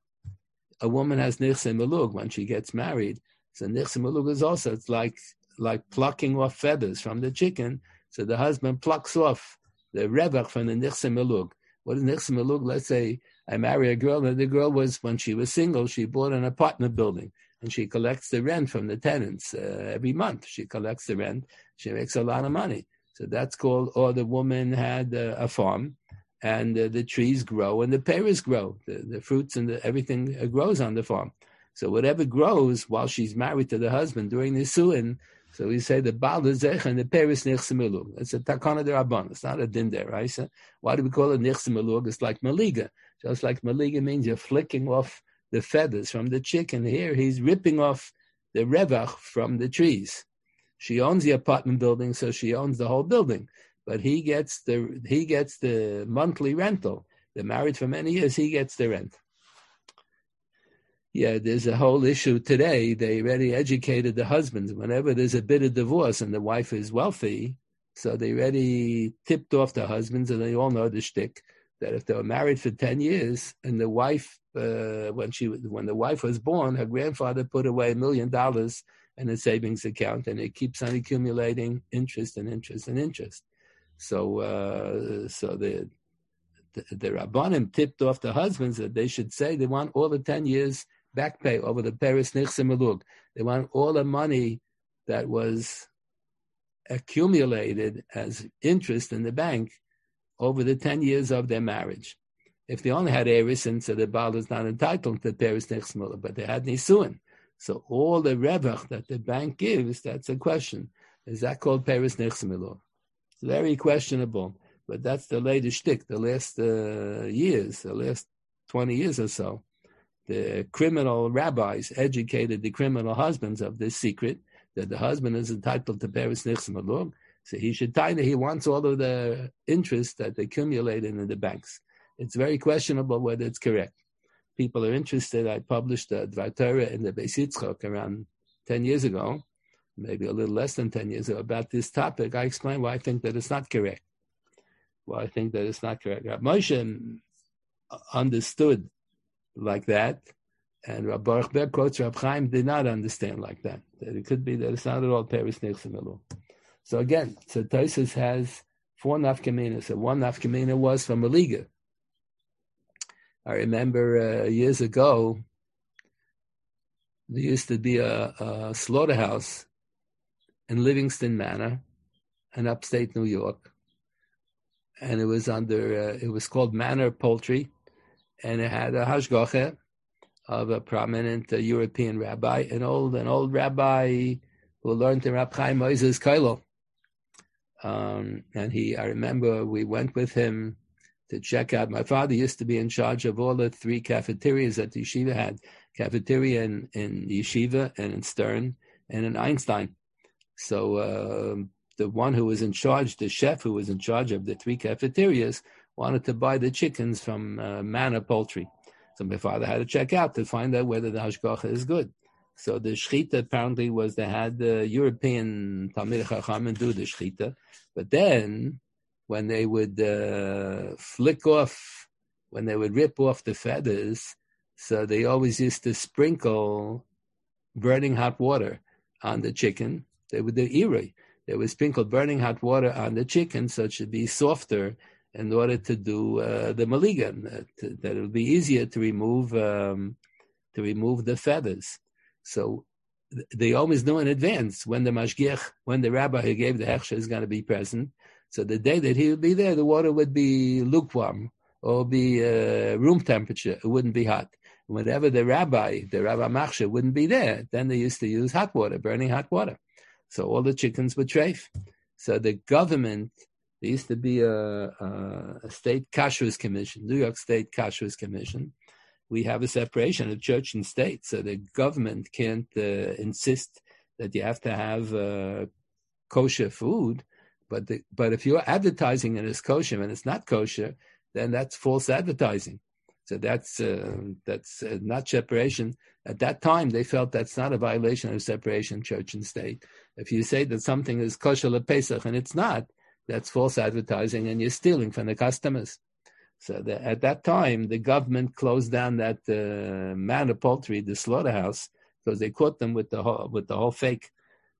A woman has nichse malug when she gets married. So nichse malug is also, it's like like plucking off feathers from the chicken. So the husband plucks off the revach from the nichse malug. What is nichse malug? Let's say I marry a girl, and the girl was, when she was single, she bought an apartment building, and she collects the rent from the tenants uh, every month. She collects the rent. She makes a lot of money. So that's called, or the woman had uh, a farm, and uh, the trees grow and the pears grow. The, the fruits and the, everything uh, grows on the farm. So whatever grows while she's married to the husband during the suin, so we say the Baal Zech and the pears nichse malug. It's a takana de rabban. It's not a din there, right? So why do we call it nichse malug? It's like maliga. Just like maliga means you're flicking off the feathers from the chicken. Here he's ripping off the revach from the trees. She owns the apartment building, so she owns the whole building. But he gets the he gets the monthly rental. They're married for many years. He gets the rent. Yeah, there's a whole issue today. They already educated the husbands. Whenever there's a bit of divorce and the wife is wealthy, so they already tipped off the husbands, and they all know the shtick that if they were married for ten years and the wife, uh, when she when the wife was born, her grandfather put away a million dollars in a savings account, and it keeps on accumulating interest and interest and interest. So, uh, so the, the the Rabbanim tipped off the husbands that they should say they want all the ten years back pay over the peres nichse malug. They want all the money that was accumulated as interest in the bank over the ten years of their marriage. If they only had erisin, so the Baal is not entitled to peres nichse malug, but they had nisuin. So all the revach that the bank gives, that's a question. Is that called peres nichse malug? It's very questionable, but that's the latest shtick. The last uh, years, the last twenty years or so, the criminal rabbis educated the criminal husbands of this secret, that the husband is entitled to peres nichse malug. So he should tell you he wants all of the interest that accumulated in the banks. It's very questionable whether it's correct. People are interested. I published a Dvar Torah in the Beis Yitzchok around ten years ago, maybe a little less than ten years ago, about this topic, I explained why I think that it's not correct. Why I think that it's not correct. Rav Moshe understood like that, and Rav Baruch Ber quotes Rav Chaim did not understand like that. That it could be that it's not at all Paris Nichsimilu. So again, so Tosfos has four nafkaminas. So one nafkamina was from Maliga. I remember uh, years ago, there used to be a, a slaughterhouse in Livingston Manor in upstate New York. And it was under, uh, it was called Manor Poultry. And it had a hashgacha of a prominent uh, European rabbi, an old, an old rabbi who learned in Rab Chaim Moses Kailo. Um, and he, I remember we went with him to check out. My father used to be in charge of all the three cafeterias that the yeshiva had. Cafeteria in, in Yeshiva and in Stern and in Einstein. So uh, the one who was in charge, the chef who was in charge of the three cafeterias, wanted to buy the chickens from uh, Manor Poultry. So my father had to check out to find out whether the hashgacha is good. So the shechita apparently was they had the European Talmidei Chachamim do the shechita, but then when they would uh, flick off, when they would rip off the feathers, so they always used to sprinkle burning hot water on the chicken. They would do irui. They would sprinkle burning hot water on the chicken so it should be softer in order to do uh, the maligan, uh, to, that it would be easier to remove um, to remove the feathers. So th- they always knew in advance when the mashgiach, when the rabbi who gave the hechsher is going to be present. So the day that he would be there, the water would be lukewarm or be uh, room temperature. It wouldn't be hot. Whenever the rabbi, the rabbi machsher wouldn't be there, then they used to use hot water, burning hot water. So all the chickens would treif. So the government, there used to be a, a, a state kashrus commission, New York State Kashrus Commission. We have a separation of church and state. So the government can't uh, insist that you have to have uh, kosher food. But the, but if you're advertising it as kosher and it's not kosher, then that's false advertising. So that's uh, that's uh, not separation. At that time, they felt that's not a violation of separation, church and state. If you say that something is kosher lePesach and it's not, that's false advertising and you're stealing from the customers. So the, at that time, the government closed down that uh, Manor Poultry, the slaughterhouse, because they caught them with the whole, with the whole fake.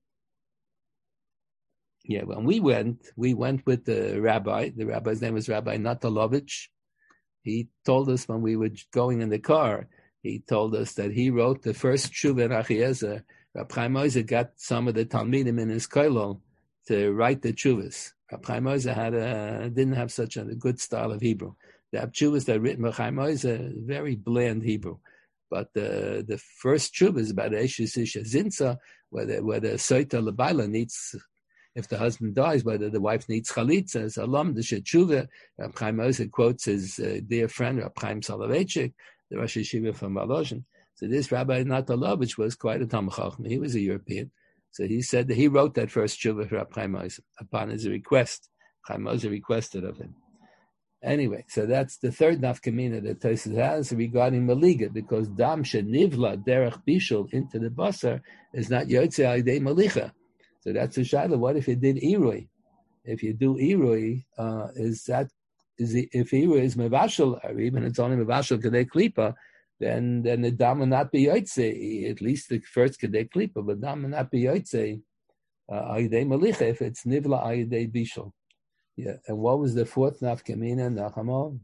Yeah, when we went, we went with the rabbi. The rabbi's name was Rabbi Natalovich. He told us when we were going in the car, he told us that he wrote the first tshuva in Achiezer. Rab Chaim Ozer got some of the Talmidim in his kollel to write the tshuvas. Rab Chaim Ozer had a, didn't have such a good style of Hebrew. The tshuvas that written by Chaim Ozer, very bland Hebrew. But the the first tshuvas about Eishus Isha Zinsa, whether whether Soita Labaila needs, if the husband dies, whether the wife needs chalitza, as Alam, the Shetchuva. Rab Chaim Ozer quotes his uh, dear friend, Rab Chaim Soloveitchik, the Rosh Yeshiva from Volozhin. So this Rabbi Natalovich was quite a Talmid Chacham. He was a European. So he said that he wrote that first tshuva for Rab Chaim Ozer upon his request. Chaim Ozer requested of him. Anyway, so that's the third nafkamina that Tosfos has regarding maliga, because dam shenivla derech bishul into the basar is not yotze alidei malicha. So that's a shayla. What if you did irui? If you do irui, uh, is that is it, if irui is mevashel, or even it's only mevashel kadei klipa, then then the dam will not be yotze. At least the first kadei klipa, but dam will not be yotze alidei malicha if it's nivla alidei bishul. Yeah, and what was the fourth nafkamina, Nachamon?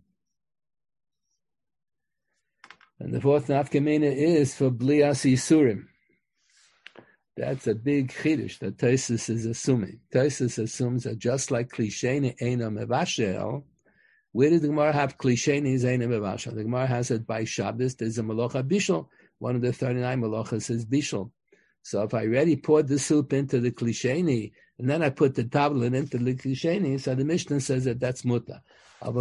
And the fourth nafkamina is for blias yisurim. That's a big chiddush that Tosfos is assuming. Tosfos assumes that just like klisheni eina mevashel, where did the Gemara have klisheni is eina mevashel? The Gemara has it by Shabbos. There's a malacha bishul. One of the thirty-nine malachas is bishul. So if I already poured the soup into the klisheni, and then I put the tablet into the klisheni, so the Mishnah says that that's muta. The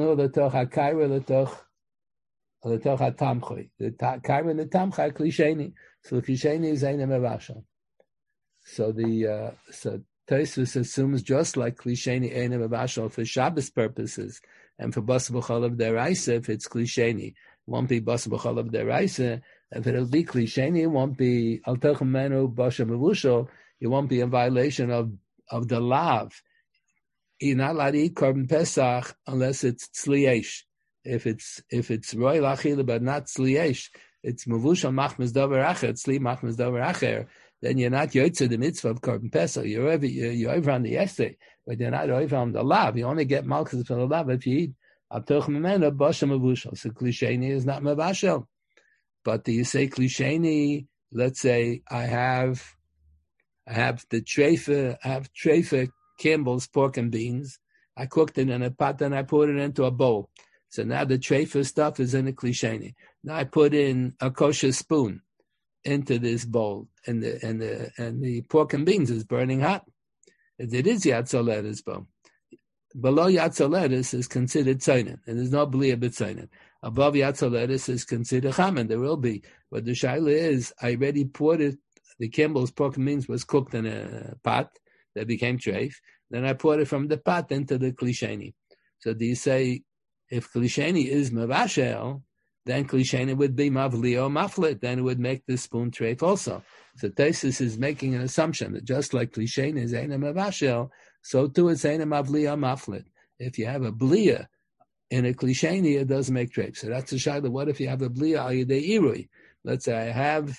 kaira and the tamcha klisheni. So the klisheni is eina mevashel. So the uh, so Tosfos assumes just like klisheni eina mevashel for Shabbos purposes and for basa b'chalav deraisa, if it's klisheni, it won't be basa b'chalav deraisa. If it'll be klisheni, it won't be al techem menu basha mevushal. you won't be in violation of, of the lav. You're not allowed to eat Korban Pesach unless it's tzliesh. If it's if it's roy lachila but not tzliesh, it's mavushal machmas davar acher, tzli machmas davar acher. Then you're not yotze the mitzvah of Korban Pesach. You're over you're, you're over on the essay, but you're not over on the lav. You only get malchus from the lav if you eat abtoch memena basha mavushal. So klisheni is not mavashel. But do you say klisheni? Let's say I have I have the treifa, I have treifa Campbell's pork and beans. I cooked it in a pot, and I put it into a bowl. So now the treifa stuff is in a klisheni. Now I put in a kosher spoon into this bowl, and the and the and the pork and beans is burning hot. It is yatzoletis bowl. Below yatzoletis is considered tzainin, and there's no b'liya b'tzainin. Above yatzoletis is considered chamen. There will be, but the shaila is I already poured it. The Campbell's pork and beans was cooked in a pot that became treif. Then I poured it from the pot into the klisheni. So do you say if klisheni is mavashel, then klisheni would be mavli or maflit, then it would make the spoon treif also. So Taisus is making an assumption that just like klisheni is eina mavashel, so too it's eina mavli or maflit. If you have a blia in a klisheni, it doesn't make treif. So that's a shayla. What if you have a blia al yedei irui? Let's say I have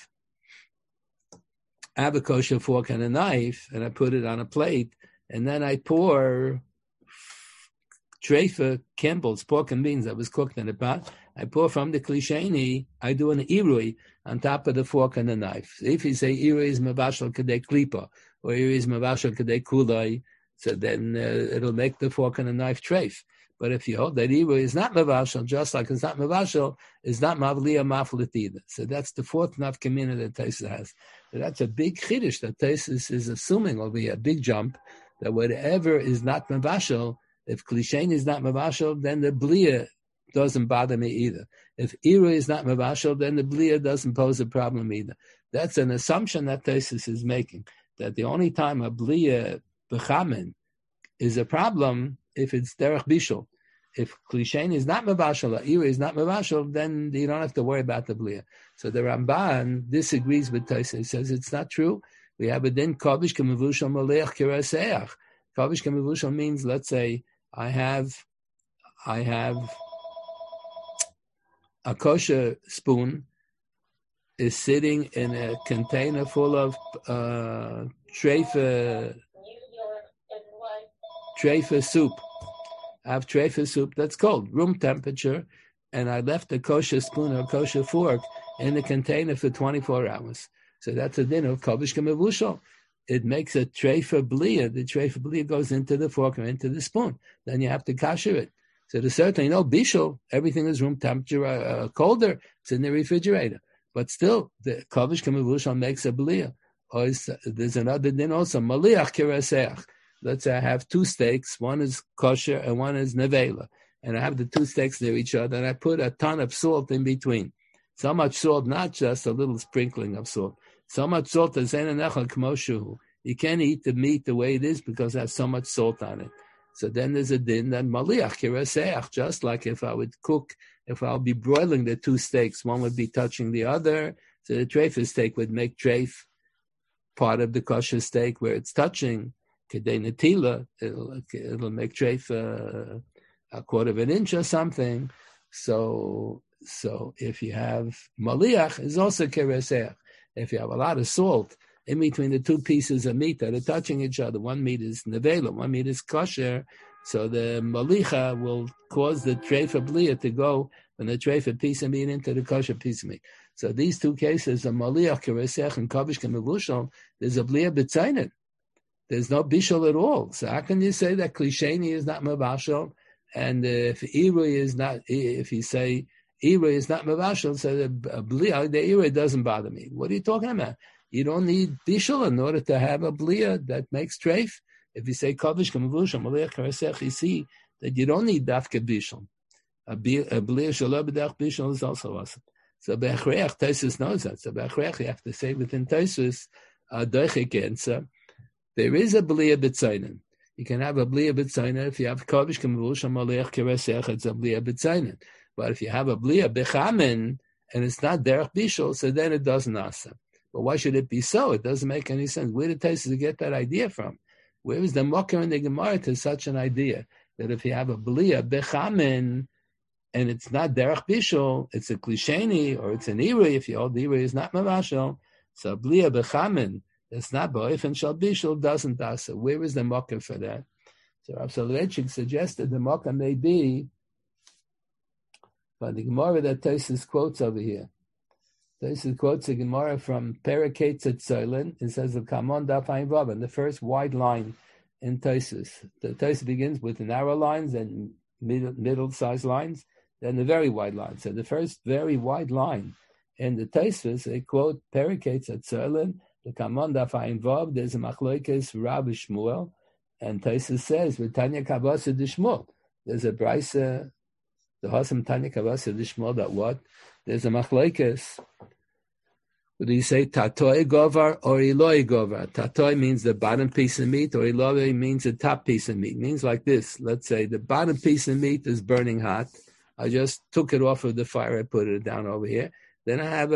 I have a kosher fork and a knife, and I put it on a plate, and then I pour treifa Campbell's pork and beans that was cooked in a pot. I pour from the klisheni, I do an irui on top of the fork and the knife. If you say irui is mavashal kadei klipa, or irui is mavashal kadei kulai, so then uh, it'll make the fork and the knife treif. But if you hold that irui is not mavashal, just like it's not mavashal, it's not mavliya maflit either. So that's the fourth nafkamina that Taisus has. So that's a big chiddush that Taisus is assuming will be a big jump, that whatever is not mavashal, if klisheni is not mavashal, then the bliya doesn't bother me either. If irui is not mavashal, then the bliya doesn't pose a problem either. That's an assumption that Taisus is making, that the only time a bliya b'chamen is a problem if it's derech bishul. If klisheni is not mavashal, or irui is not mavashal, then you don't have to worry about the bliya. So the Ramban disagrees with Taisus. He says it's not true. We have a din kavish k'mevushal maleach kiraseach. Kavish k'mevushal means, let's say, I have, I have a kosher spoon is sitting in a container full of uh, treifa, treifa soup. I have treifa soup that's cold, room temperature, and I left a kosher spoon or a kosher fork in the container for twenty-four hours. So that's a din of kavish k'mevushal. It makes a treifa bliya. The treifa bliya goes into the fork or into the spoon. Then you have to kasher it. So there's certainly no bishul. Everything is room temperature, uh, colder. It's in the refrigerator. But still, the kavish k'mevushal makes a bliya. Or there's another din also, maliach kiraseach. Let's say I have two steaks. One is kosher and one is nevela. And I have the two steaks near each other, and I put a ton of salt in between. So much salt, not just a little sprinkling of salt. So much salt as enanechal k'moshu. You can't eat the meat the way it is because it has so much salt on it. So then there's a din that maliach kiraseach, just like if I would cook, if I'll be broiling the two steaks, one would be touching the other. So the treifa steak would make treif part of the kosher steak where it's touching. Kedei netila, it'll, it'll make treif uh, a quarter of an inch or something. So, so if you have maliach, it's also kiraseach. If you have a lot of salt in between the two pieces of meat that are touching each other, one meat is nevela, one meat is kosher, so the malicha will cause the treifa bliya to go from the treifa piece of meat into the kosher piece of meat. So these two cases, the maliach keresech and kavish kemevushal, there's a bliya b'tzainet. There's no bishul at all. So how can you say that klisheni is not mavashal, and if irui is not, if you say irui is not mavashal, so the bliya, the irui doesn't bother me. What are you talking about? You don't need bishul in order to have a bliya that makes treif. If you say kavish k'mevushal maliach karesech, you see that you don't need dafke bishul. A bliya shalom b'derech bishul is also awesome. So be'achreach, Taisus knows that. So be'achreach, you have to say within Taisus, uh, doichik answer, there is a bliya b'tzainim. You can have a bliya b'tzainim if you have kavish k'mevushal maliach karesech, it's a bliya b'tzainim. But if you have a bliya b'chamen and it's not derech bishul, so then it doesn't asa. But why should it be so? It doesn't make any sense. Where did Tosfos get that idea from? Where is the Mocker in the Gemara to such an idea that if you have a Blia Bechamin and it's not Derech Bishul, it's a Klisheni or it's an Iri, if you hold the Iri is not Mavashal, so Blia Bechamin, that's not Bo'if and Shal Bishul doesn't Dasa. Where is the Mocker for that? So Rav Soloveitchik suggested the Mocker may be by the Gemara that Tosfos quotes over here. Tosfos quotes a Gemara from Perikei Tzoylin. It says the Kamon Daf Ayin Vav, the first wide line in Tosfos. The Tosfos begins with the narrow lines, then middle, middle-sized lines, then the very wide line. So the first very wide line in the Tosfos, they quote Perikei Tzoylin, the Kamon Daf Ayin Vav. There's a Machlokes Rav Shmuel, and Tosfos says with Tanya Kavasa D'Shmuel. There's a brisa, the Hasam Tanya Kavasa D'Shmuel that what? There's a Machlokes. Would you say tatoi govar or iloi govar? Tatoi means the bottom piece of meat, or iloi means the top piece of meat. It means like this. Let's say the bottom piece of meat is burning hot. I just took it off of the fire. I put it down over here. Then I have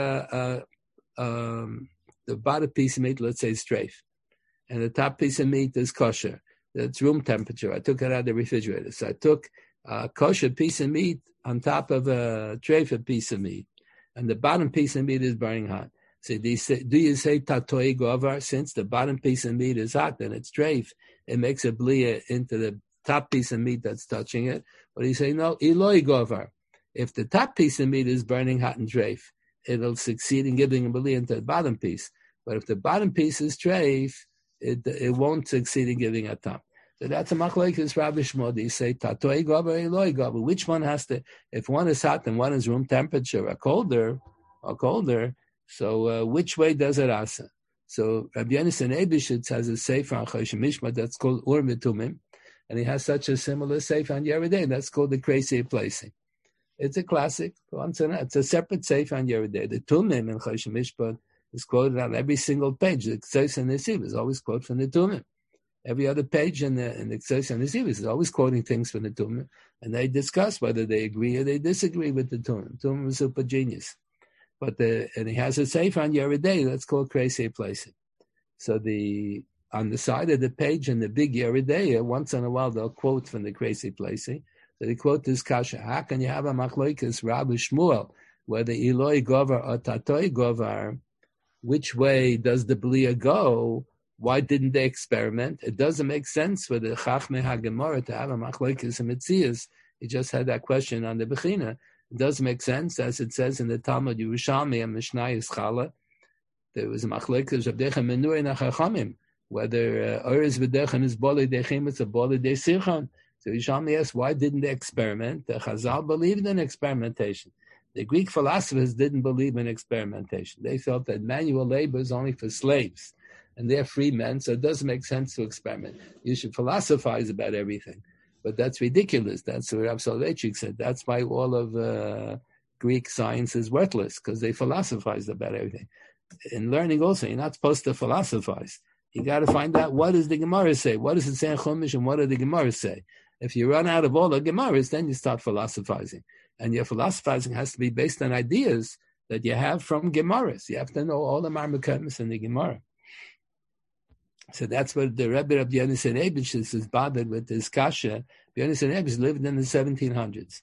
a, a um, the bottom piece of meat, let's say strafe. And the top piece of meat is kosher. That's room temperature. I took it out of the refrigerator. So I took a kosher piece of meat on top of a treif piece of meat. And the bottom piece of meat is burning hot. So do you say, do you say tatoi govar? Since the bottom piece of meat is hot and it's treif, it makes a blia into the top piece of meat that's touching it. But you say, no, iloi govar. If the top piece of meat is burning hot and treif, it'll succeed in giving a blia into the bottom piece. But if the bottom piece is treif, it, it won't succeed in giving a top. So that's a machlokes Rabbi Shmuel. You say tatoi gover, eloi gover. Which one has to? If one is hot and one is room temperature, or colder, or colder. So uh, which way does it asa? So Rabbi Yonasan Eibishitz has a sefer on Choshen Mishpat that's called Ur Mitumim, and he has such a similar sefer on Yeridei that's called the Crazy Placing. It's a classic. Once in a, it's a separate sefer on Yeridei. The Tumim in Choshen Mishpat is quoted on every single page. The Ktsos and Nesiv is always quoted from the Tumim. Every other page in the in the Ktsos and Nesiv is always quoting things from the Tumim, and they discuss whether they agree or they disagree with the Tumim. Tumim is super genius, but the and he has a sefer on Yeridei that's called Crazy Placing. So the on the side of the page in the big Yeridei, once in a while they'll quote from the Crazy Placing. So they quote this kasha: how can you have a machlokes Rabbi Shmuel whether Eloi Govar or Tatoi Govar? Which way does the blia go? Why didn't they experiment? It doesn't make sense for the Chachmei HaGemara to have a machlokes and mitzias. He just had that question on the Bechina. It doesn't make sense, as it says in the Talmud Yerushalmi and Mishnah Yischala. There was a machlokes of Dechem Menuri Nachachamim, whether Oris V'Dechem is Boli Dechem, it's a Boli De Sirchan. So Yerushalmi asks, why didn't they experiment? The Chazal believed in experimentation. The Greek philosophers didn't believe in experimentation. They felt that manual labor is only for slaves. And they're free men, so it doesn't make sense to experiment. You should philosophize about everything. But that's ridiculous. That's what Rav Soloveitchik said. That's why all of uh, Greek science is worthless, because they philosophized about everything. In learning also, you're not supposed to philosophize. You got to find out, what does the Gemara say? What does it say in Chumash, and what do the Gemara say? If you run out of all the Gemaras, then you start philosophizing. And your philosophizing has to be based on ideas that you have from Gemaras. You have to know all the Marmukaimus in the Gemara. So that's what the Rebbe of Yonasan Eibishitz is bothered with this kasha. Yonasan Eibishitz lived in the seventeen hundreds.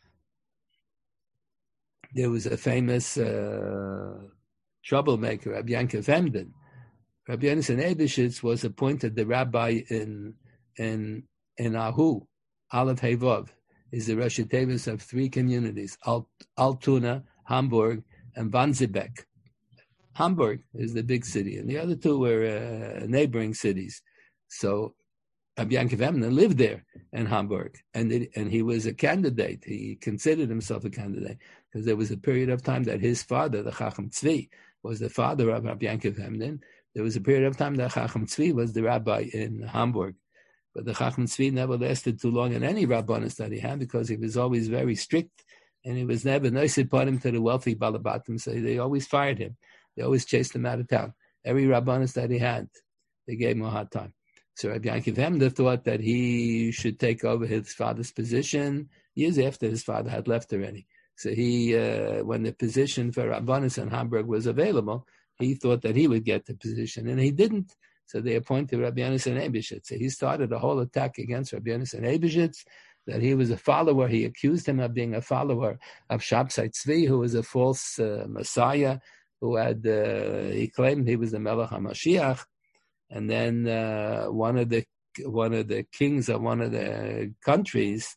There was a famous uh, troublemaker, Rabbi Yankov Emden. Rabbi Yonasan Eibishitz was appointed the rabbi in in in Ahu, Aleph Hevav, is the Rosh Tevis of three communities: Alt, Altona, Hamburg, and Wandsbek. Hamburg is the big city, and the other two were uh, neighboring cities. So Rabbi Yankov Emden lived there in Hamburg, and it, and he was a candidate. He considered himself a candidate because there was a period of time that his father, the Chacham Tzvi, was the father of Rabbi Yankov Emden. There was a period of time that Chacham Tzvi was the rabbi in Hamburg. But the Chacham Tzvi never lasted too long in any rabbanus that he had, because he was always very strict, and he was never nice upon him to the wealthy balabatim, so they always fired him. They always chased him out of town. Every rabbanus that he had, they gave him a hard time. So Rabbi Yankov Emden thought that he should take over his father's position years after his father had left already. So he, uh, when the position for Rabbanis in Hamburg was available, he thought that he would get the position, and he didn't. So they appointed Rabbi Yonasan Eibeshitz. So he started a whole attack against Rabbi Yonasan Eibeshitz, that he was a follower. He accused him of being a follower of Shabsai Tzvi, who was a false uh, messiah, who had, uh, he claimed he was the Melech HaMashiach. And then uh, one of the one of the kings of one of the countries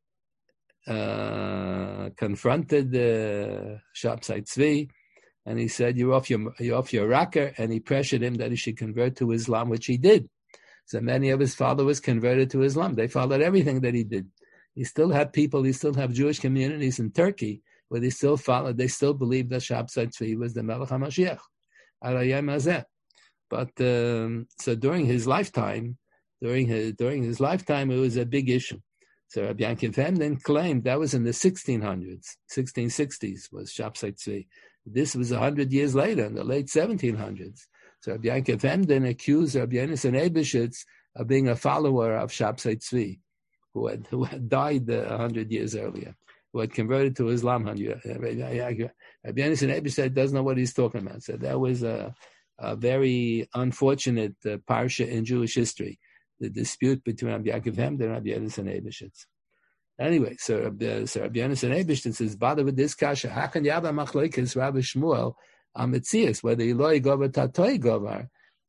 uh, confronted uh, Shabsai Tzvi, and he said, "You're off your you're off your rocker," and he pressured him that he should convert to Islam, which he did. So many of his followers converted to Islam. They followed everything that he did. He still had people. He still have Jewish communities in Turkey where they still followed. They still believe that Shabsai Tzvi was the Melech HaMashiach. Arayim Hazeh. But um, so during his lifetime, during his during his lifetime, it was a big issue. So Rabbi Yankiv Hemden claimed that was in the sixteen hundreds, sixteen sixties was Shabsai Tzvi. This was a hundred years later, in the late seventeen hundreds. So Rabbi Yankiv Hemden accused Rabbi Yonasan Eibeshitz of being a follower of Shabsai Tzvi, who had who had died a uh, hundred years earlier, who had converted to Islam. Rabbi Yonasan Eibeshitz doesn't know what he's talking about. So that was a a very unfortunate uh, parsha in Jewish history, the dispute between Rabbi Yaakov Hemden and Rabbi Yonasan Eibeshitz. Anyway, so Rabbi, so Rabbi Yonasan Eibeshitz is bothered with this kasha. How can Yabba Machlokes Rabbi Shmuel Ametzias, whether Eloi Govar Tatoi Govar,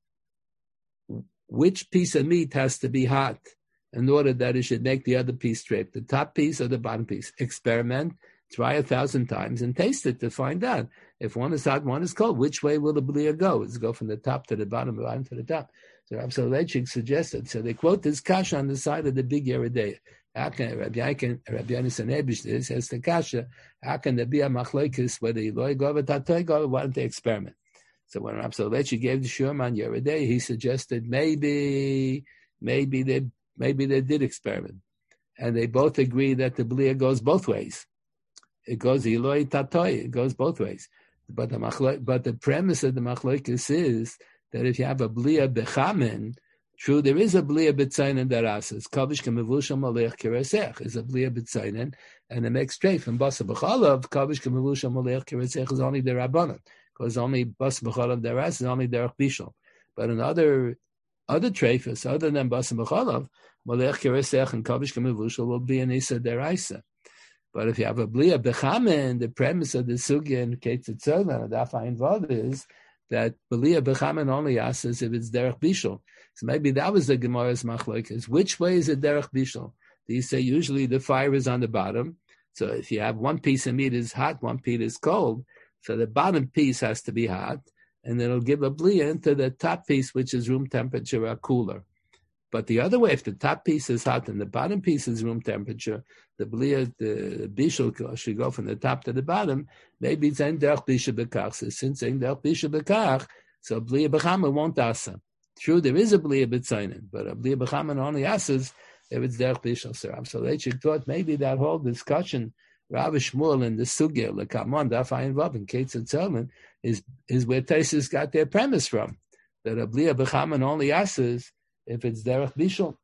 which piece of meat has to be hot in order that it should make the other piece straight, the top piece or the bottom piece? Experiment, try a thousand times, and taste it to find out. If one is hot, one is cold. Which way will the blia go? Does it go from the top to the bottom, the bottom to the top? So Rav Soloveitchik suggested. So they quote this kasha on the side of the big Yeridei. How can Rabbi Yonasan Eibeshitz says the kasha? How can there be a machlokes whether Eloi Govar Tatoi Govar? Why don't they experiment? So when Rav Soloveitchik gave the shiur on Yeridei, he suggested maybe, maybe they, maybe they did experiment, and they both agree that the blia goes both ways. It goes Eloi Tatoi. It goes both ways. But the machlo- but the premise of the machlokes is that if you have a blia bechamen, true, there is a blia b'tzainen darasas. Kavish k'mevushal malech kiresech is a blia b'tzainen, and it makes straight from basa b'chalav. Kavish k'mevushal malech kiresech is only the rabbanon, because only basa b'chalav darasas is only derech bishul. But in other other treifas, other than basa b'chalav, malech kiresech and kavish k'mevushal will be an isa deraisa. But if you have a blia bechamen, the premise of the sugya in Ketzet Tzolin, the Afayin Vod is that blia bechamen only asks if it's derech bishul. So maybe that was the Gemara's machlokes. Which way is it derech bishul? Do you say usually the fire is on the bottom? So if you have one piece of meat is hot, one piece is cold, so the bottom piece has to be hot, and then it'll give a blia into the top piece, which is room temperature or cooler. But the other way, if the top piece is hot and the bottom piece is room temperature, the blia, the bishul should go from the top to the bottom. Maybe it's ein derech bishul bekach. So since ein derech bishul bekach, so blia b'chamen won't asa. True, there is a blia b'tzainen, but a blia b'chamen only asas if it's derech bishul. So Rav Soloveitchik thought maybe that whole discussion, Rav Shmuel and the sugya lekamon daf ayin vav and Ketzet Tzolin is is where Taisus got their premise from, that a blia b'chamen only asas if it's derech bishul.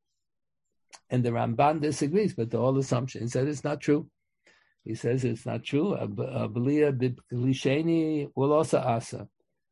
And the Ramban disagrees, but the whole assumption, he said it's not true. He says it's not true. A blia b'klisheni will also asa.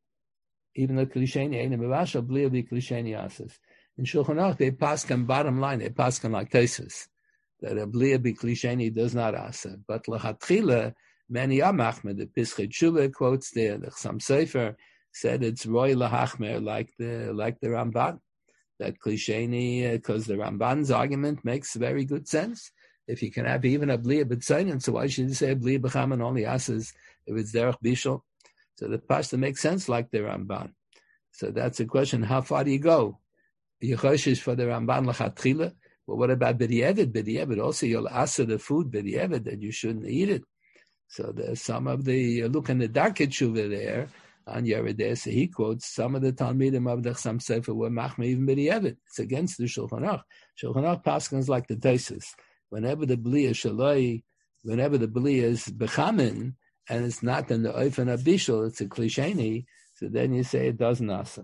Even the klisheni ain't a mevashal, blia b'klisheni asas. In Shulchan Aruch, they paskan bottom line, they paskan like Taisus, that a blia b'klisheni does not asa. But l'chatchila, many amachmed, the Pischei Tshuva quotes there, the Chassam Sofer said it's roy lahachmer, like the like the Ramban. That klisheni, because uh, the Ramban's argument makes very good sense. If you can have even a blia b'tzainen, so why should you say a blia b'chamen only asas if it's derech bishul? So the pashta makes sense like the Ramban. So that's the question: how far do you go? Yechoshish for the Ramban l'chatchila. Well, what about b'di'evid? B'di'evid also you'll asa the food b'di'evid that you shouldn't eat it. So there's some of the uh, look in the Darkei Tshuva there. On Yeridei, so he quotes some of the Talmidim of the Chassam Sofer were machmir even b'di'evid. It's against the Shulchan Aruch. Shulchan Aruch paskins like the Taisus. Whenever the blia shaloi, whenever the blia is bechamin and it's not in the oifen of bishul, it's a klisheni. So then you say it doesn't asa.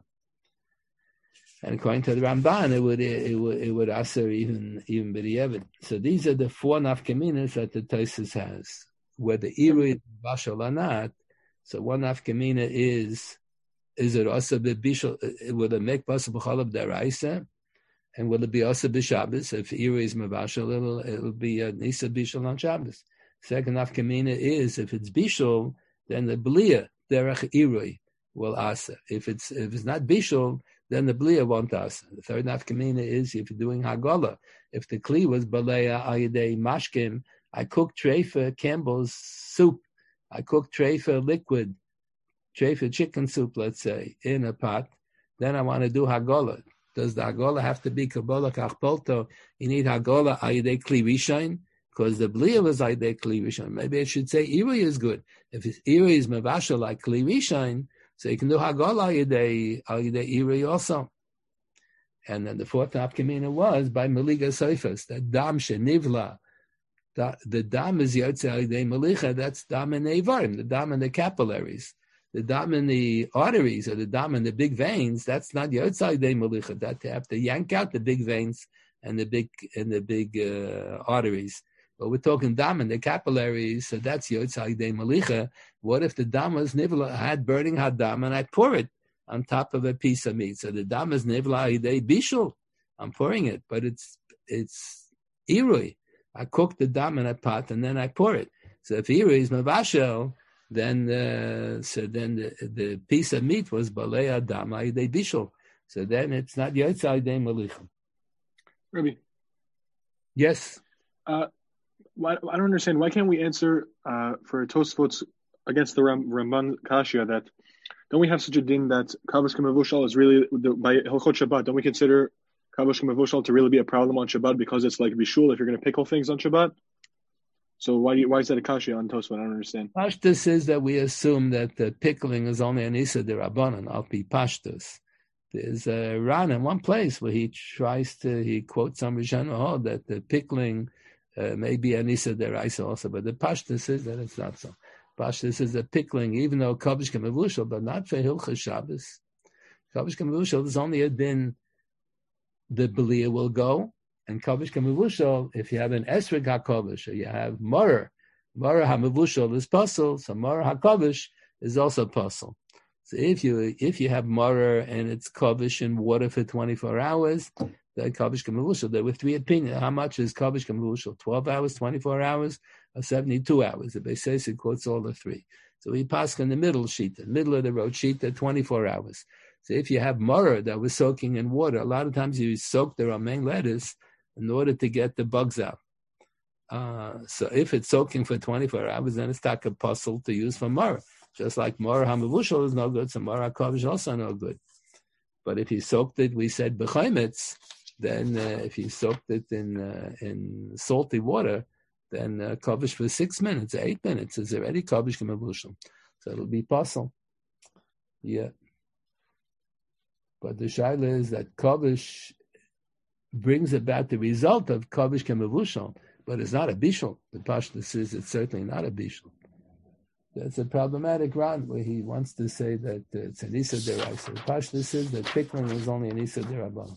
And according to the Ramban, it would it would it would asa even even b'di'evid. So these are the four nafkaminas that the Taisus has. whether Irui is Bashal or not. So one nafkamina is, is it also b'bishal, will it make possible chalav deraisa? And will it be also b'Shabbos? If Irui is Mavashal, it'll, it'll be a Nisa Bishal on Shabbos. Second nafkamina is, if it's Bishal, then the Blia, derech Irui, will asa. If it's if it's not Bishal, then the Blia won't asa. The third nafkamina is, if you're doing Hagala, if the Kli was Balea Ayadei Mashkim, I cooked Treifa Campbell's soup. I cooked Treifa liquid, Treifa chicken soup, let's say, in a pot. Then I want to do Hagala. Does the Hagala have to be Kabbalah Kachpolto? You need Hagala Ayadei Kli Rishain? Because the Blia was Ayadei Kli Rishain. Maybe I should say Irui is good. If it's Irui is Mavasha like Kli Rishain, so you can do Hagala Ayadei Ayadei Irui also. And then the fourth nafkamina was by Meliga Seifas, that Dam Shenivla. The Dam is Yotze Ayadei Melicha, that's Dam in the Ivarim, the Dam in the capillaries. The Dam in the arteries, or the Dam in the big veins, that's not Yotze Ayadei Melicha. That they have to yank out the big veins and the big and the big uh, arteries. But we're talking Dam in the capillaries, so that's Yotze Ayadei Melicha. What if the Dam was Nivla, had burning hot Dam, and I pour it on top of a piece of meat? So the Dam is Nivla Ayadei Bishul. I'm pouring it, but it's it's Irui. I cook the Dam in a pot and then I pour it. So if Irui is Mavashel, then uh, so then the, the piece of meat was Balei Dam Ayadei Bishul. So then it's not Yotze Ayadei Melicha. Rabbi. Yes. Uh, why, I don't understand. Why can't we answer uh, for Tosfot against the Ram, Ramban Kashya that don't we have such a din that Kavush K'Mevushal is really by Hilchot Shabbat? Don't we consider Kavush K'Mevushal to really be a problem on Shabbat because it's like Bishul if you're going to pickle things on Shabbat? So why why is that a Kashya on Tosfot? I don't understand. Pashtus is that we assume that the pickling is only an Issa de Rabbanan. I'll be Pashtus. There's a Ran in one place where he tries to, he quotes some Rishonim oh, that the pickling uh, may be an Issa de Raisa also, but the Pashtus is that it's not so. Pashtus is a pickling, even though Kavush K'Mevushal, but not for Hilchas Shabbos. Kavush K'Mevushal is only a din the Belia will go, and Kavush K'Mevushal, if you have an Esrig HaKavush, or you have Morer, Morer HaMevushal is Pasul, so Morer HaKavush is also Pasul. So if you if you have Morer and it's Kavush in water for twenty-four hours, then Kavush K'Mevushal, there were three opinions. How much is Kavush K'Mevushal? twelve hours, twenty-four hours, or seventy-two hours? The Beis it quotes all the three. So we pass in the middle sheet, the middle of the road sheet, at twenty-four hours. So if you have Morer that was soaking in water, a lot of times you soak the romaine lettuce in order to get the bugs out. Uh, so if it's soaking for twenty-four hours, then it's like a puzzle to use for Morer. Just like Morer HaMevushal is no good, so Morer HaKavush is also no good. But if you soaked it, we said b'chaimetz, then uh, if you soaked it in uh, in salty water, then uh, kavush for six minutes, eight minutes is already kavush k'mevushal. So it'll be possible. Yeah. But the shaila is that kavush brings about the result of kavush k'mevushal, but it's not a bishul. The Pashtus is it's certainly not a bishul. That's a problematic run where he wants to say that uh, it's an Issa deraisa. The Pashtus is that pickling is only an Issa derabbanan.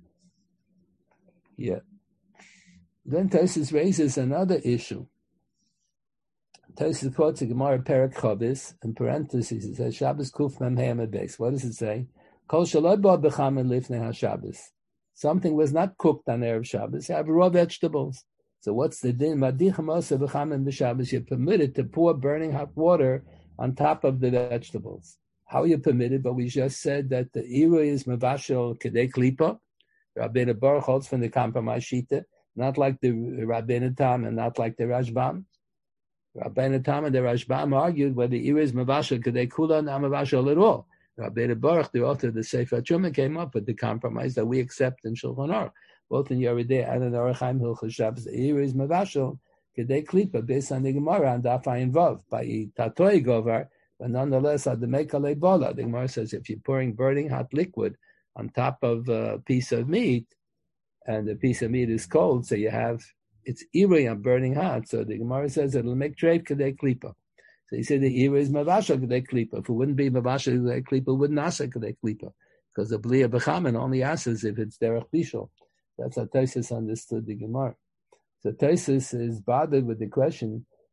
Yeah. Then Tosfos raises another issue. Tosfos quotes a Gemara Perek Chavis, in parentheses, it says, Shabbos Kuf Mem Hayamid Beis. What does it say? Kol shaloi bo b'chamin lifnei ha-Shabbos. Something was not cooked on Erev Shabbos. You have raw vegetables. So what's the din? Madichem osa b'chamin b'Shabbos. You're permitted to pour burning hot water on top of the vegetables. How are you permitted? But we just said that the Irui is mevashel kedei klipa. Rabbeinu Baruch holds from the compromise shita, not like the Rabbeinu Tam and not like the Rashbam. Rabbeinu Tam and the Rashbam argued whether Irui is mevashel kedei kula, not mevashel at all. Rabbeinu Baruch, the author of the Sefer Truma, came up with the compromise that we accept in Shulchan Aruch, both in Yeridei and in Orach Chaim Hilchos Shabbos. The Irui is mevashel kedei klipa, based on the Gemara and Daf Ayin Vav by Tatoi Govar, but nonetheless, the Mekalei Bola. The Gemara says if you're pouring burning hot liquid on top of a piece of meat, and the piece of meat is cold, so you have, it's Irui on burning hot. So the Gemara says it'll make trade Kedei Klipa. So he said the Irui is Mavasha Kedei Klipa. If it wouldn't be Mavasha Kedei Klipa, it wouldn't asa Kedei Klipa. Because the Blia B'chamin only asks if it's Derech Bishul. That's how Tosfos understood the Gemara. So Tosfos is bothered with the question,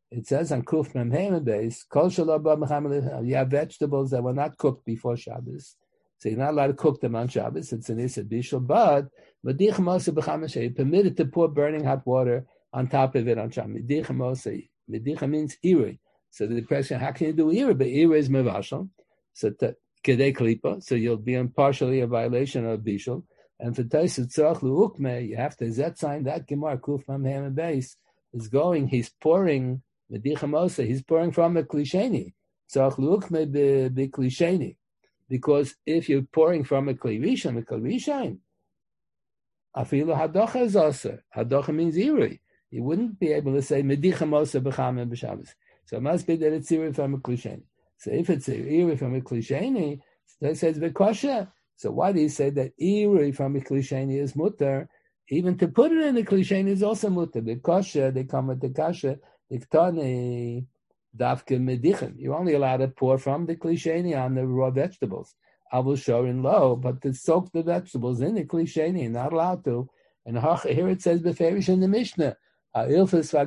It says on Kuf Mem Hema base, Kol Shalom Ba Mechamel. You have vegetables that were not cooked before Shabbos, so you're not allowed to cook them on Shabbos. It's an Issa Bishul, but Medich Moshe B'Chamesh, you're permitted to pour burning hot water on top of it on Shabbos. Medich Moshe. Medicha means iri. So the question, how can you do iri? But iri is mevashal. So kedei klipa. So you'll be in partially a violation of bishul. And for taisu tzarach luukme, you have to zet sign that gemar kuf mamhem base is going. He's pouring medicha mosa. He's pouring from a klisheni. Tzarach luukme be klisheni. Because if you're pouring from a klirishan, a klirishan, afilu hadocha is also. Hadocha means iri. You wouldn't be able to say medicha mosa b'cham b'shabbos. So it must be that it's iri from a klisheni. So if it's iri from a klisheni, it says v'kosha. So why do you say that iri from a klisheni is mutter? Even to put it in a klisheni is also mutter. The kosher, they come with the kasha, iktani dafke medichin. You're only allowed to pour from the klisheni on the raw vegetables. I will show in low, but to soak the vegetables in the klisheni, not allowed to. And here it says beferish in the Mishnah. He took it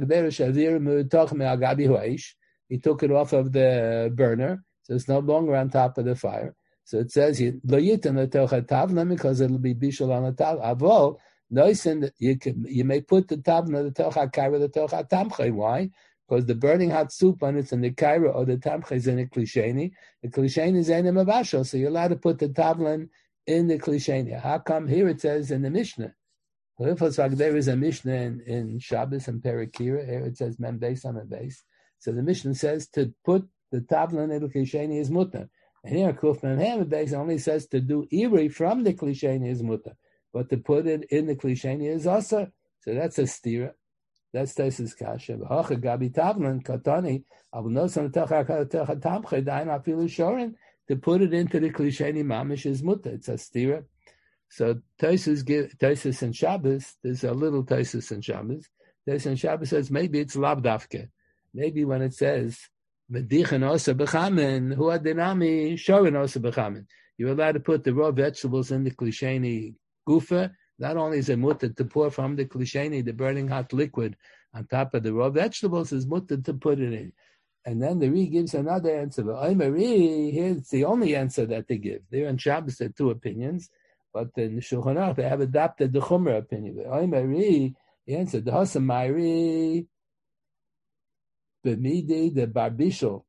off of the burner, so it's no longer on top of the fire. So it says because it'll be bishul on the tav. Avol noisen you can you may put the tavna the tocha kaira the tocha tamche. Why? Because the burning hot soup on it's in the kaira or the tamche is in the klisheni. The klisheni is in the mavashal, so you're allowed to put the tavlan in the klisheni. How come here it says in the Mishnah? Well, if it's like there is a Mishnah in, in Shabbos and Perakira, here it says mem beis on the base. So the Mishnah says to put the tavlan in the klisheni is mutter. And here Kuf Mem Hem base only says to do iri from the klisheni is mutter, but to put it in the klisheni is also. So that's a stira. That's Taisus kasha. V'hacha gabi tavlan katani. I will know some techa techa tamche dain afilu shorin to put it into the klisheni mamish is mutter. It's a stira. So Taisus give Taisus and Shabbos. There's a little Taisus and Shabbos. Taisus and Shabbos says maybe it's labdafke. Maybe when it says medichin osa b'chamin, hu adinami shorin osa b'chamin, you're allowed to put the raw vegetables in the klisheni gufa. Not only is it mutter to pour from the klisheni, the burning hot liquid, on top of the raw vegetables, is mutter to put it in. And then the Ri gives another answer. Here's the only answer that they give. There in Shabbos there are two opinions. But in the Shulchan Aruch, they have adopted the Chumrah opinion. The answer, the Hasamayri, B'midi, the Barbishal.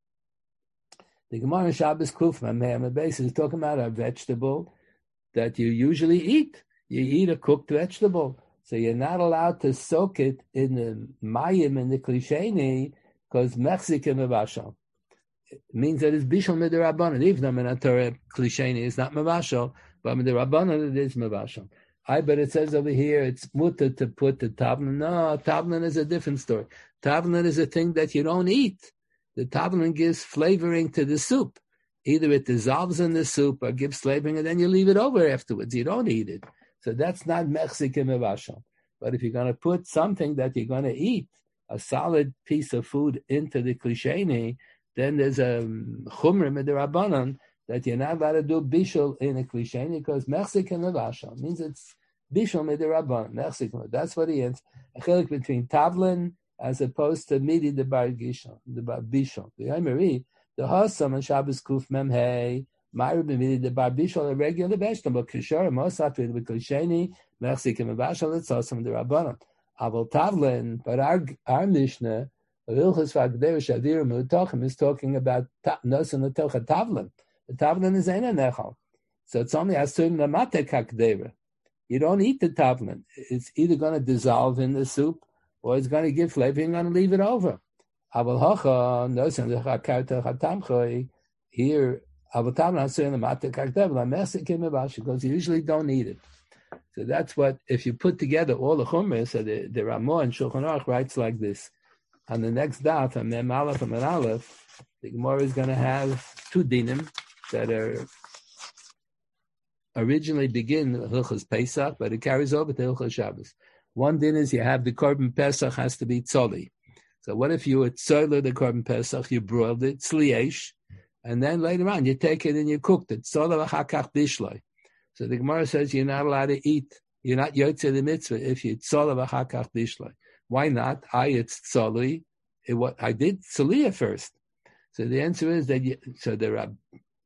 The Gemara Shabbos Kuf Mem base is talking about a vegetable that you usually eat. You eat a cooked vegetable. So you're not allowed to soak it in the mayim, in the klisheni, because Mexican mevashal. It means that it's bishal midirabbanan. Even though in a Torah klisheni is not mevashal, but with the Rabbanan it is mevashal. I but it says over here it's mutter to put the tavlan. No, tavlan is a different story. Tavlan is a thing that you don't eat. The tavlan gives flavoring to the soup. Either it dissolves in the soup or gives flavoring, and then you leave it over afterwards. You don't eat it. So that's not Mexican mevashal. But if you're going to put something that you're going to eat, a solid piece of food into the klisheni, then there's a chumrah with the Rabbanan that you're not allowed to do bishul in a klisheni because Mexican mevashal means it's bishul midirabban. Mexican. That's what he is. A chilik between tavlin as opposed to midi the bar gishul, the bar bishul. The Imari, the Hasam and Shabbos Kuf Mem Hey, Ma'ir b'midi the bar bishul a regular vegetable. Kishor mosat with klisheni Mexican mevashal. It's also the Rabbanan. Aval tavlin, but our our Mishnah Ilchus Vagdeir Shadir Mutachim is talking about nos and the tocha tavlin. The tavlin is ein nechal, so it's only asum lamate kakdeva. You don't eat the tavlin. It's either going to dissolve in the soup or it's going to give flavor. You're going to leave it over. Aval hacha nosan lechakarta chatamchoi here. Aval tavlin asum lamate kakdeva lamesikim mevash because you usually don't eat it. So that's what if you put together all the chumras. So the the Ramah and Shulchan Aruch writes like this. On the next daf, and Mem Aleph and Mem Aleph, the Gemara is going to have two dinim that are originally begin Hilchos Pesach, but it carries over to Hilchos Shabbos. One din is you have the Korban Pesach has to be tzoli. So what if you were tzoli the Korban Pesach, you broiled it, tzliesh, and then later on you take it and you cooked it, tzoli v'chakach bishloi. So the Gemara says you're not allowed to eat, you're not yotze the mitzvah if you tzoli v'chakach bishloi. Why not? I it's tzoli, it what I did Saliyah first. So the answer is that you, so there are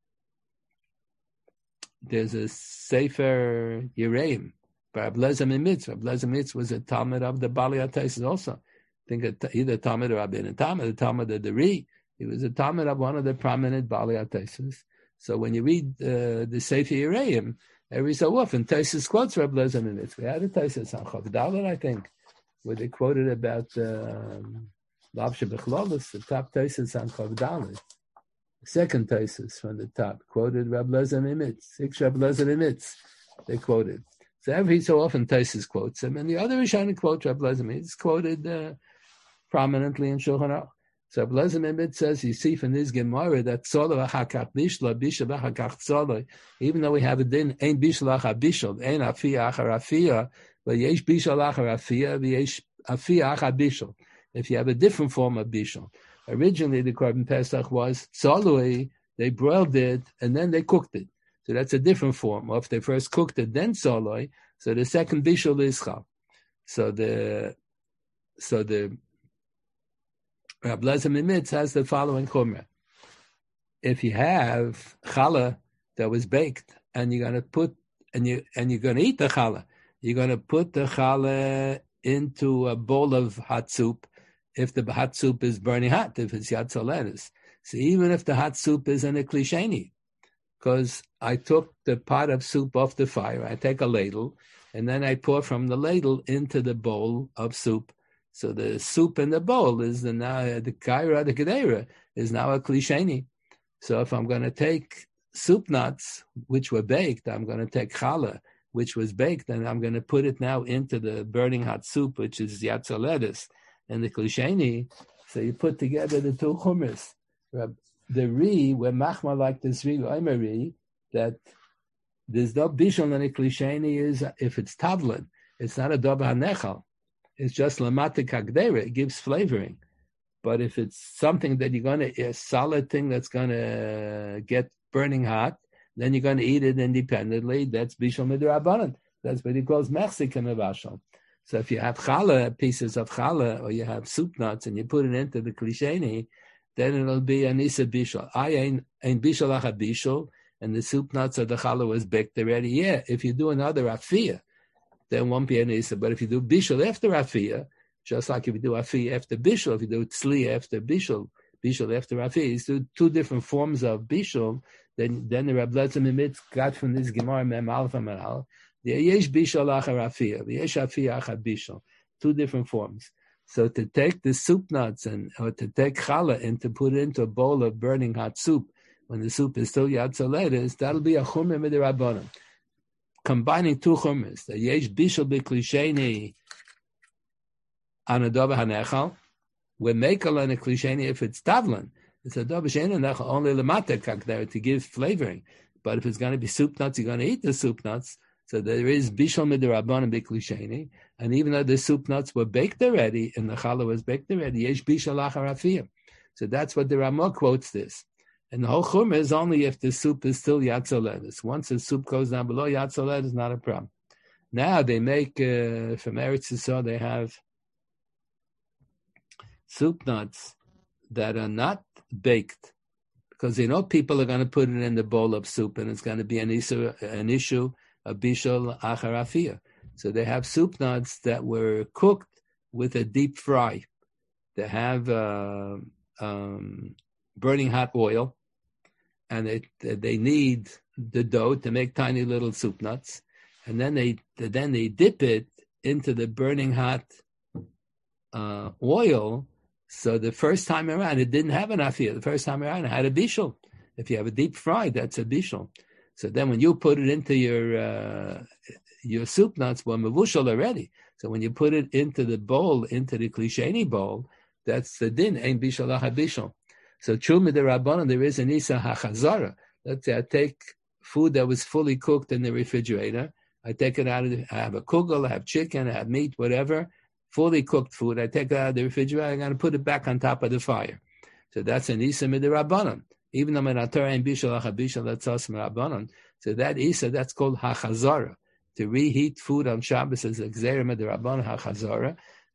there's a Sefer Yereim by Reb Lezer Mimitz. Reb Lezer Mimitz was a Talmud of the Bali Ataisis also. I think either Talmud or Rabbein Talmud, the Talmud of the Ri. He was a Talmud of one of the prominent Bali Ataisis. So when you read uh, the Sefer Yereim, every so often Taisis quotes Reb Lezer Mimitz. We had a Taisis on Chav Dalet, I think, where they quoted about um, Lav Shebechlolis, the top Taisis on Chav Dalet. Second Taisis from the top quoted Reb Lezer Mimitz, six Reb Lezer Mimitz. They quoted. So every so often Taisis quotes him, and the other Rishonim quote Reb Lezer Mimitz. It's quoted uh, prominently in Shulchan Aruch. So Reb Lezer Mimitz says, you see from this Gemara that Tzolo Achakach Bishla, Bishla Achakach Tzolo, even though we have a din, Ein Bishla Achar Bishla, Ein Afiyah Achar Afiyah, but Yesh Bishla Achar Afiyah, Yesh Afiyah Achar Bishla. If you have a different form of Bishla. Originally, the Korban Pesach was Tzoloi, they broiled it, and then they cooked it. So that's a different form. Or if they first cooked it, then Tzoloi, so the second Bishla is Chal. So the, so the, Reb Lezer Mimitz has the following chumrah. If you have challah that was baked, and you're going to put, and you and you're going to eat the challah, you're going to put the challah into a bowl of hot soup. If the hot soup is burning hot, if it's yad soleres. So even if the hot soup is in a klisheni, because I took the pot of soup off the fire, I take a ladle, and then I pour from the ladle into the bowl of soup. So the soup in the bowl is the now the kaira, the gedera is now a klisheni. So if I'm going to take soup nuts, which were baked, I'm going to take challah, which was baked, and I'm going to put it now into the burning hot soup, which is yad soleres, and the klisheni. So you put together the two chumras. The ri, where machma like this ri, oimeri, that there's no bishul in a klisheni is if it's tavlin, it's not a doba hanechal. It's just lamatik hagdera. It gives flavoring. But if it's something that you're going to, a solid thing that's going to get burning hot, then you're going to eat it independently. That's bishul midrabanan. That's what he calls Mexican avashal. So if you have challah, pieces of challah, or you have soup nuts, and you put it into the klisheni, then it'll be an isa bishul. I ain't ain't bishul acha bishul, and the soup nuts or the challah was baked already. Yeah, if you do another afiyah, then won't be an isa. But if you do bishul after afiyah, just like if you do afiyah after bishul, if you do tzli after bishul, bishul after afiyah, you do two different forms of bishul. Then then the Reb Lezer Mimitz got from this Gemara Mem Aleph Amar Aleph. The yesh bishul achar afiyah, the yesh afiyah achar bishul, two different forms. So to take the soup nuts and or to take challah and to put it into a bowl of burning hot soup when the soup is still yad soleres, that'll be a chumrah midrabanan. Combining two chumras, the yesh bishul b'klisheni on a doba hanechal, we make a on a klisheni if it's tavlan. It's a doba shein hanechal only lematek kakder to give flavoring. But if it's going to be soup nuts, you're going to eat the soup nuts. So there is bishul midrabanan b'klisheni, and even though the soup nuts were baked already and the challah was baked already, yesh bishul achar afiyah. So that's what the Ramah quotes this. And the whole chumrah is only if the soup is still yad soleres. Once the soup goes down below yad soleres, it's not a problem. Now they make, uh, from Eretz Yisrael, they have soup nuts that are not baked because they know people are going to put it in the bowl of soup and it's going to be an issue, an issue of bishul achar afiyah. So they have soup nuts that were cooked with a deep fry. They have uh, um, burning hot oil, and they they need the dough to make tiny little soup nuts, and then they then they dip it into the burning hot uh, oil. So the first time around, it didn't have an afiyah. The first time around, it had a bishul. If you have a deep fry, that's a bishul. So then when you put it into your uh, your soup nuts, were mavushal already. So when you put it into the bowl, into the klisheni bowl, that's the din, ein bishul acha bishul. So true the rabbanon, there is an isa hachazara. Let's say I take food that was fully cooked in the refrigerator. I take it out of the, I have a kugel, I have chicken, I have meat, whatever, fully cooked food. I take it out of the refrigerator, I'm going to put it back on top of the fire. So that's an isa mid rabbanon. Even though in Torah and bishul acha bishul, that's us rabbanon. So that isa, that's called hachazara. To reheat food on Shabbos is a gzeira mid rabbanon hachazara.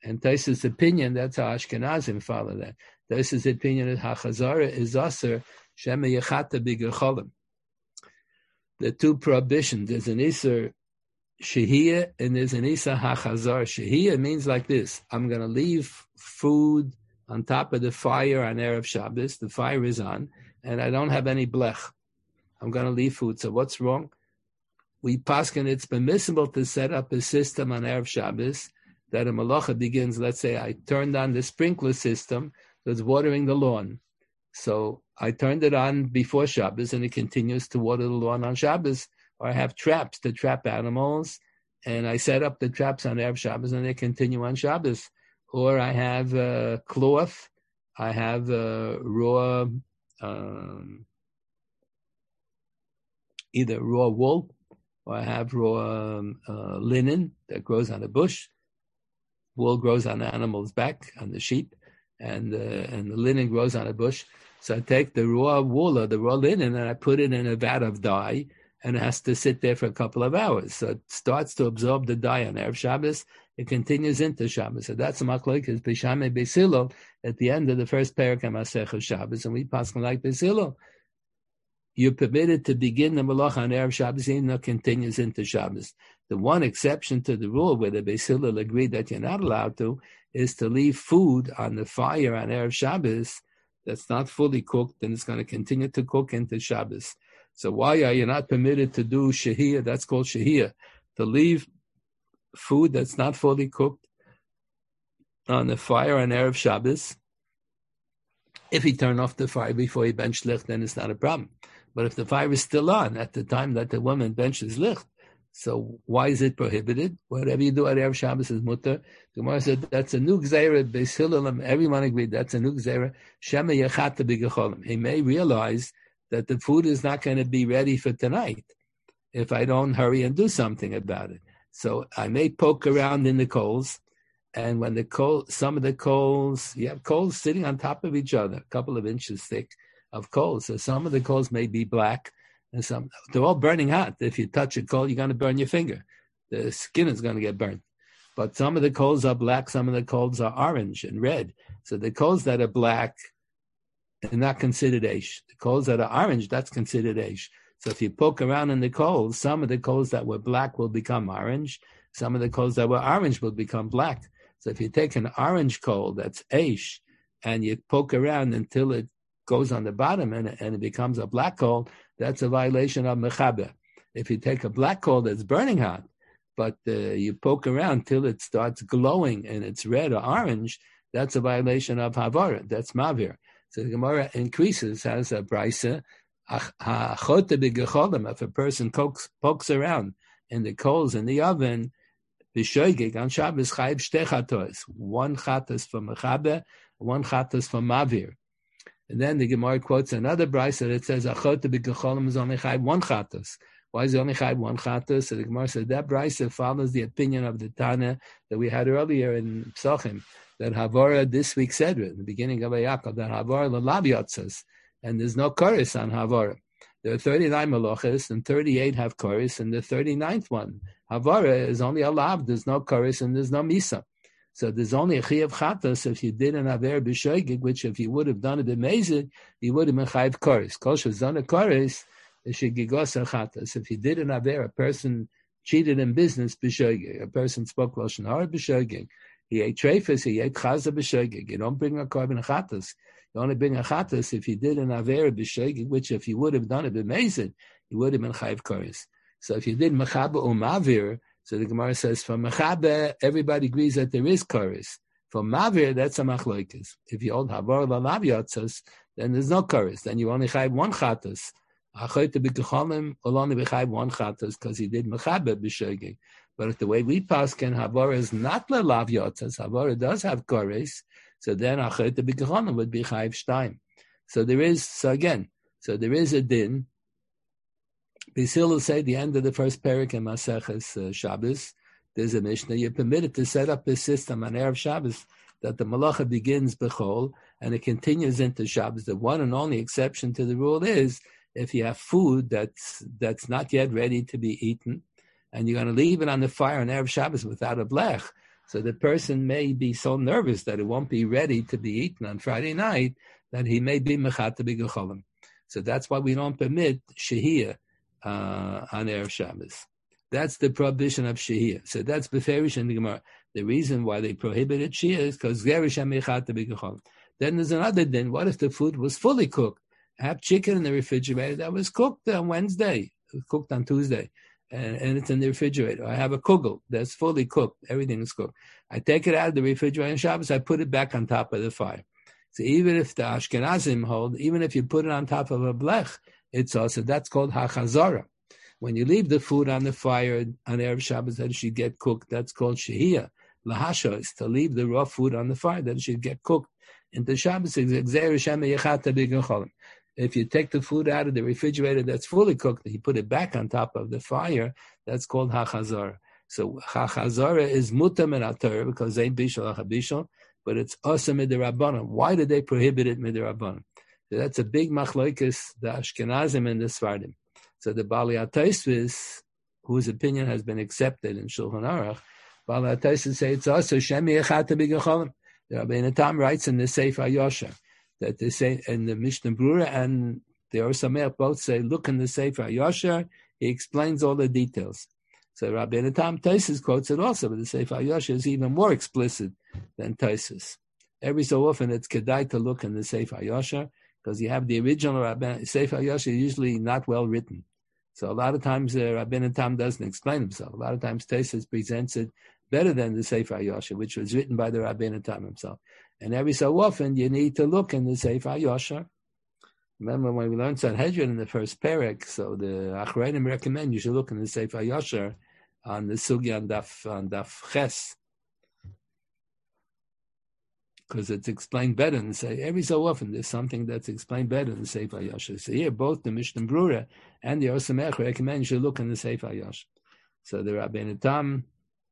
And Tosfos' opinion, that's how Ashkenazim follow that. Tosfos' opinion is Hachazara is Aser Shema Yechata B'Gecholim. The two prohibitions, there's an Isser Shehiyah and there's an Isser Hachazar. Shehiyah means like this: I'm going to leave food on top of the fire on Erev Shabbos. The fire is on, and I don't have any blech. I'm going to leave food. So what's wrong? We paskin it's permissible to set up a system on Erev Shabbos that a malacha begins. Let's say I turned on the sprinkler system that's watering the lawn. So I turned it on before Shabbos, and it continues to water the lawn on Shabbos. Or I have traps to trap animals, and I set up the traps on Erev Shabbos, and they continue on Shabbos. Or I have uh, cloth, I have uh, raw, um, either raw wool, or I have raw um, uh, linen that grows on a bush. Wool grows on the animal's back, on the sheep, and uh, and the linen grows on a bush. So I take the raw wool or the raw linen and I put it in a vat of dye, and it has to sit there for a couple of hours. So it starts to absorb the dye on Erev Shabbos. It continues into Shabbos. So that's a machlokes Beis Shammai Beis Hillel at the end of the first parak of Masechah Shabbos, and we pass like Beis Hillel. You're permitted to begin the malacha on Erev Shabbos, even though it continues into Shabbos. The one exception to the rule where the Beis Hillel agreed that you're not allowed to is to leave food on the fire on Erev Shabbos that's not fully cooked, and it's going to continue to cook into Shabbos. So why are you not permitted to do shehiyah? That's called shehiyah, to leave food that's not fully cooked on the fire on Erev Shabbos. If he turned off the fire before he bench licht, then it's not a problem. But if the fire is still on at the time that the woman benches licht, so why is it prohibited? Whatever you do at Erev Shabbos is mutter. The Gemara said that's a new gzeira. Beis Hillel, everyone agreed that's a new gzeira. Shema yechata b'gecholim. He may realize that the food is not going to be ready for tonight if I don't hurry and do something about it. So I may poke around in the coals, and when the coal, some of the coals, you have coals sitting on top of each other, a couple of inches thick of coals. So some of the coals may be black, and some they're all burning hot. If you touch a coal, you're going to burn your finger. The skin is going to get burnt. But some of the coals are black, some of the coals are orange and red. So the coals that are black are not considered eish. The coals that are orange, that's considered eish. So if you poke around in the coals, some of the coals that were black will become orange. Some of the coals that were orange will become black. So if you take an orange coal that's eish and you poke around until it goes on the bottom and, and it becomes a black coal, that's a violation of mechaber. If you take a black coal that's burning hot, but uh, you poke around till it starts glowing and it's red or orange, that's a violation of havara. That's mavir. So the Gemara increases, has a brisa, if a person pokes, pokes around in the coals in the oven, b'shoigig on Shabbos chayiv shtei chatos, one chatos for mechaber, one chatos for mavir. And then the Gemara quotes another brisa that says achot b'gecholim is only chayiv one chatos. Why is it only chayiv one chatos? So the Gemara said that brisa follows the opinion of the Tana that we had earlier in Psachim, that havara this week said in the beginning of Ayakov that havara l'lav yotzas, and there's no chorus on havara. There are thirty-nine malachas and thirty-eight have chorus, and the thirty-ninth one, havara, is only a lav. There's no chorus and there's no misa. So there's only a chiyav chatas if you did an aver b'shoigig, which if you would have done it b'mezid, you would have been chayiv chorus. Kol shezon chorus, it should gigos chatas. If you did an aver, a person cheated in business b'shoigig, a person spoke lashon hara b'shoigig, he ate treifas, he ate chaza b'shoigig. You don't bring a carbon chatas. You only bring a chatas if you did an aver b'shoigig, which if you would have done it b'mezid, you would have been chayiv chorus. So if you did mechaber or mavir, so the Gemara says, for mechaber, everybody agrees that there is chorus. For mavir, that's a machlokes. If you hold havar lalav yotzas, then there's no chorus. Then you only chayiv one chatas. Achoyte b'gecholim will only be chayiv one chatas because he did mechaber b'shoigig. But the way we paskin, havar is not lalav yotzas. Havar does have chorus. So then achoyte b'gecholim would be chayiv shtaim. So there is, so again, so there is a din. Beis Hillel say the end of the first parak in Maseches uh, Shabbos, there's a Mishnah, you're permitted to set up a system on Erev Shabbos that the malacha begins b'chol and it continues into Shabbos. The one and only exception to the rule is if you have food that's that's not yet ready to be eaten and you're going to leave it on the fire on Erev Shabbos without a blech. So the person may be so nervous that it won't be ready to be eaten on Friday night that he may be mechat b'gecholim. So that's why we don't permit shehiyah uh, on Erev Shabbos. That's the prohibition of shehiyah. So that's beferish in the Gemara. The reason why they prohibited shehiyah is because gerish mechat b'gecholim. Then there's another din. What if the food was fully cooked? I have chicken in the refrigerator that was cooked on Wednesday, cooked on Tuesday, and, and it's in the refrigerator. I have a kugel that's fully cooked. Everything is cooked. I take it out of the refrigerator on Shabbos, I put it back on top of the fire. So even if the Ashkenazim hold, even if you put it on top of a blech, it's also, that's called hachazara. When you leave the food on the fire on Erev Shabbos that it should get cooked, that's called shehiyah. Lahasha is to leave the raw food on the fire that it should get cooked. Into Shabbos, if you take the food out of the refrigerator that's fully cooked, you put it back on top of the fire, that's called hachazara. So hachazara is mutam and atar because they bishul achabishul, but it's also midirabbanan. Why did they prohibit it midirabbanan? So that's a big machlokes, the Ashkenazim and the Sfardim. So the Bali HaTosfos, whose opinion has been accepted in Shulchan Aruch, Bali HaTosfos say it's also shemi echata b'gecholim. The Rabbeinu Tam writes in the Sefer Yosher that they say in the Mishnah Brura and the Or Sameach both say, look in the Sefer Yosher, he explains all the details. So Rabbeinu Tam Tosfos quotes it also, but the Sefer Yosher is even more explicit than Tosfos. Every so often it's kedai to look in the Sefer Yosher because you have the original Rabbeinu Sefer Yosher usually not well written. So a lot of times uh, Rabbeinu Tam doesn't explain himself. A lot of times Tosfos presents it better than the Sefer Yosher, which was written by the Rabbeinu Tam himself. And every so often, you need to look in the Sefer Yosher. Remember when we learned Sanhedrin in the first parak, so the Achreinim recommend you should look in the Sefer Yosher on the Sugi on Daf, on Daf Ches. Because it's explained better than say every so often there's something that's explained better than the Sefer Yosher. So here, both the Mishnah Brura and the Or Sameach recommend you should look in the Sefer Yosher. So the Rabbeinu Tam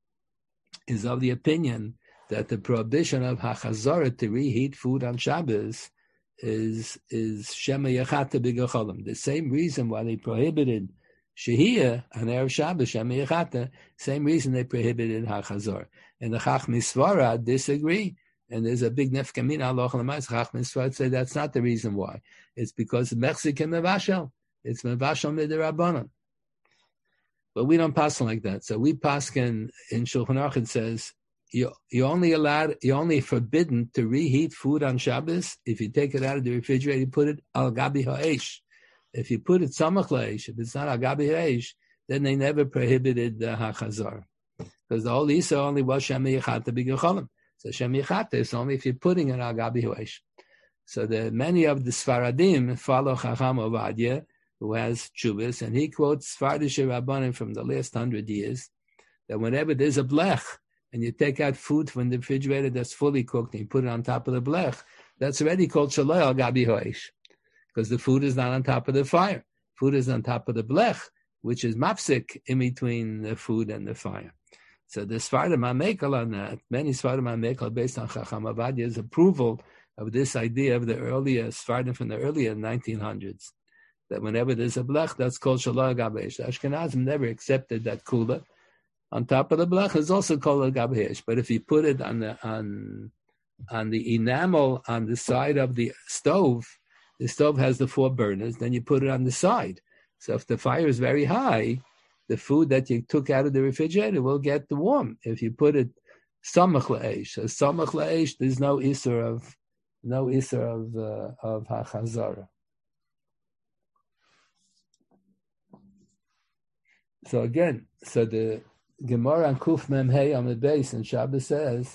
is of the opinion that the prohibition of hachazara to reheat food on Shabbos is is shema yachata b'gecholim. The same reason why they prohibited shehiyah on Erev Shabbos, shema yachata, same reason they prohibited hachazara. And the Chachmei Sfarad disagree. And there's a big nefkamina aloch l'mais. Chachmei Sfarad say that's not the reason why. It's because Mexican mevashel. It's mevashel midirabbanan. But we don't pass like that. So we pass in, in Shulchan Aruch it says, you you only allowed, you're only forbidden to reheat food on Shabbos if you take it out of the refrigerator, you put it al gabi ha'esh. If you put it samach la'esh, if it's not al gabi ha'esh, then they never prohibited the hachazar. Because the whole Isa only was shem yechata b'gecholim. So shem yechata is only if you're putting it al gabi ha'esh. So the many of the Sfaradim follow Chacham Ovadia, who has Chubis, and he quotes Sfardish Rabbanim from the last hundred years, that whenever there's a blech, and you take out food from the refrigerator that's fully cooked and you put it on top of the blech, that's already called shaloi al gabi ha'esh, because the food is not on top of the fire. Food is on top of the blech, which is mapsik in between the food and the fire. So the Sfardim HaMekel on that, many Sfardim HaMekel based on Chacham Ovadia's approval of this idea of the earlier Sfardim from the earlier nineteen hundreds, that whenever there's a blech, that's called shaloi al gabi ha'esh. Ashkenazim never accepted that kula. On top of the blech is also called a gabi ha'esh. But if you put it on the on on the enamel on the side of the stove, the stove has the four burners. Then you put it on the side. So if the fire is very high, the food that you took out of the refrigerator will get warm. If you put it samach la'esh, so samach la'esh, there's no iser of no iser of uh, of hachazara. So again, so the Gemara on Kuf Mem Hey on the base and Shabbos says,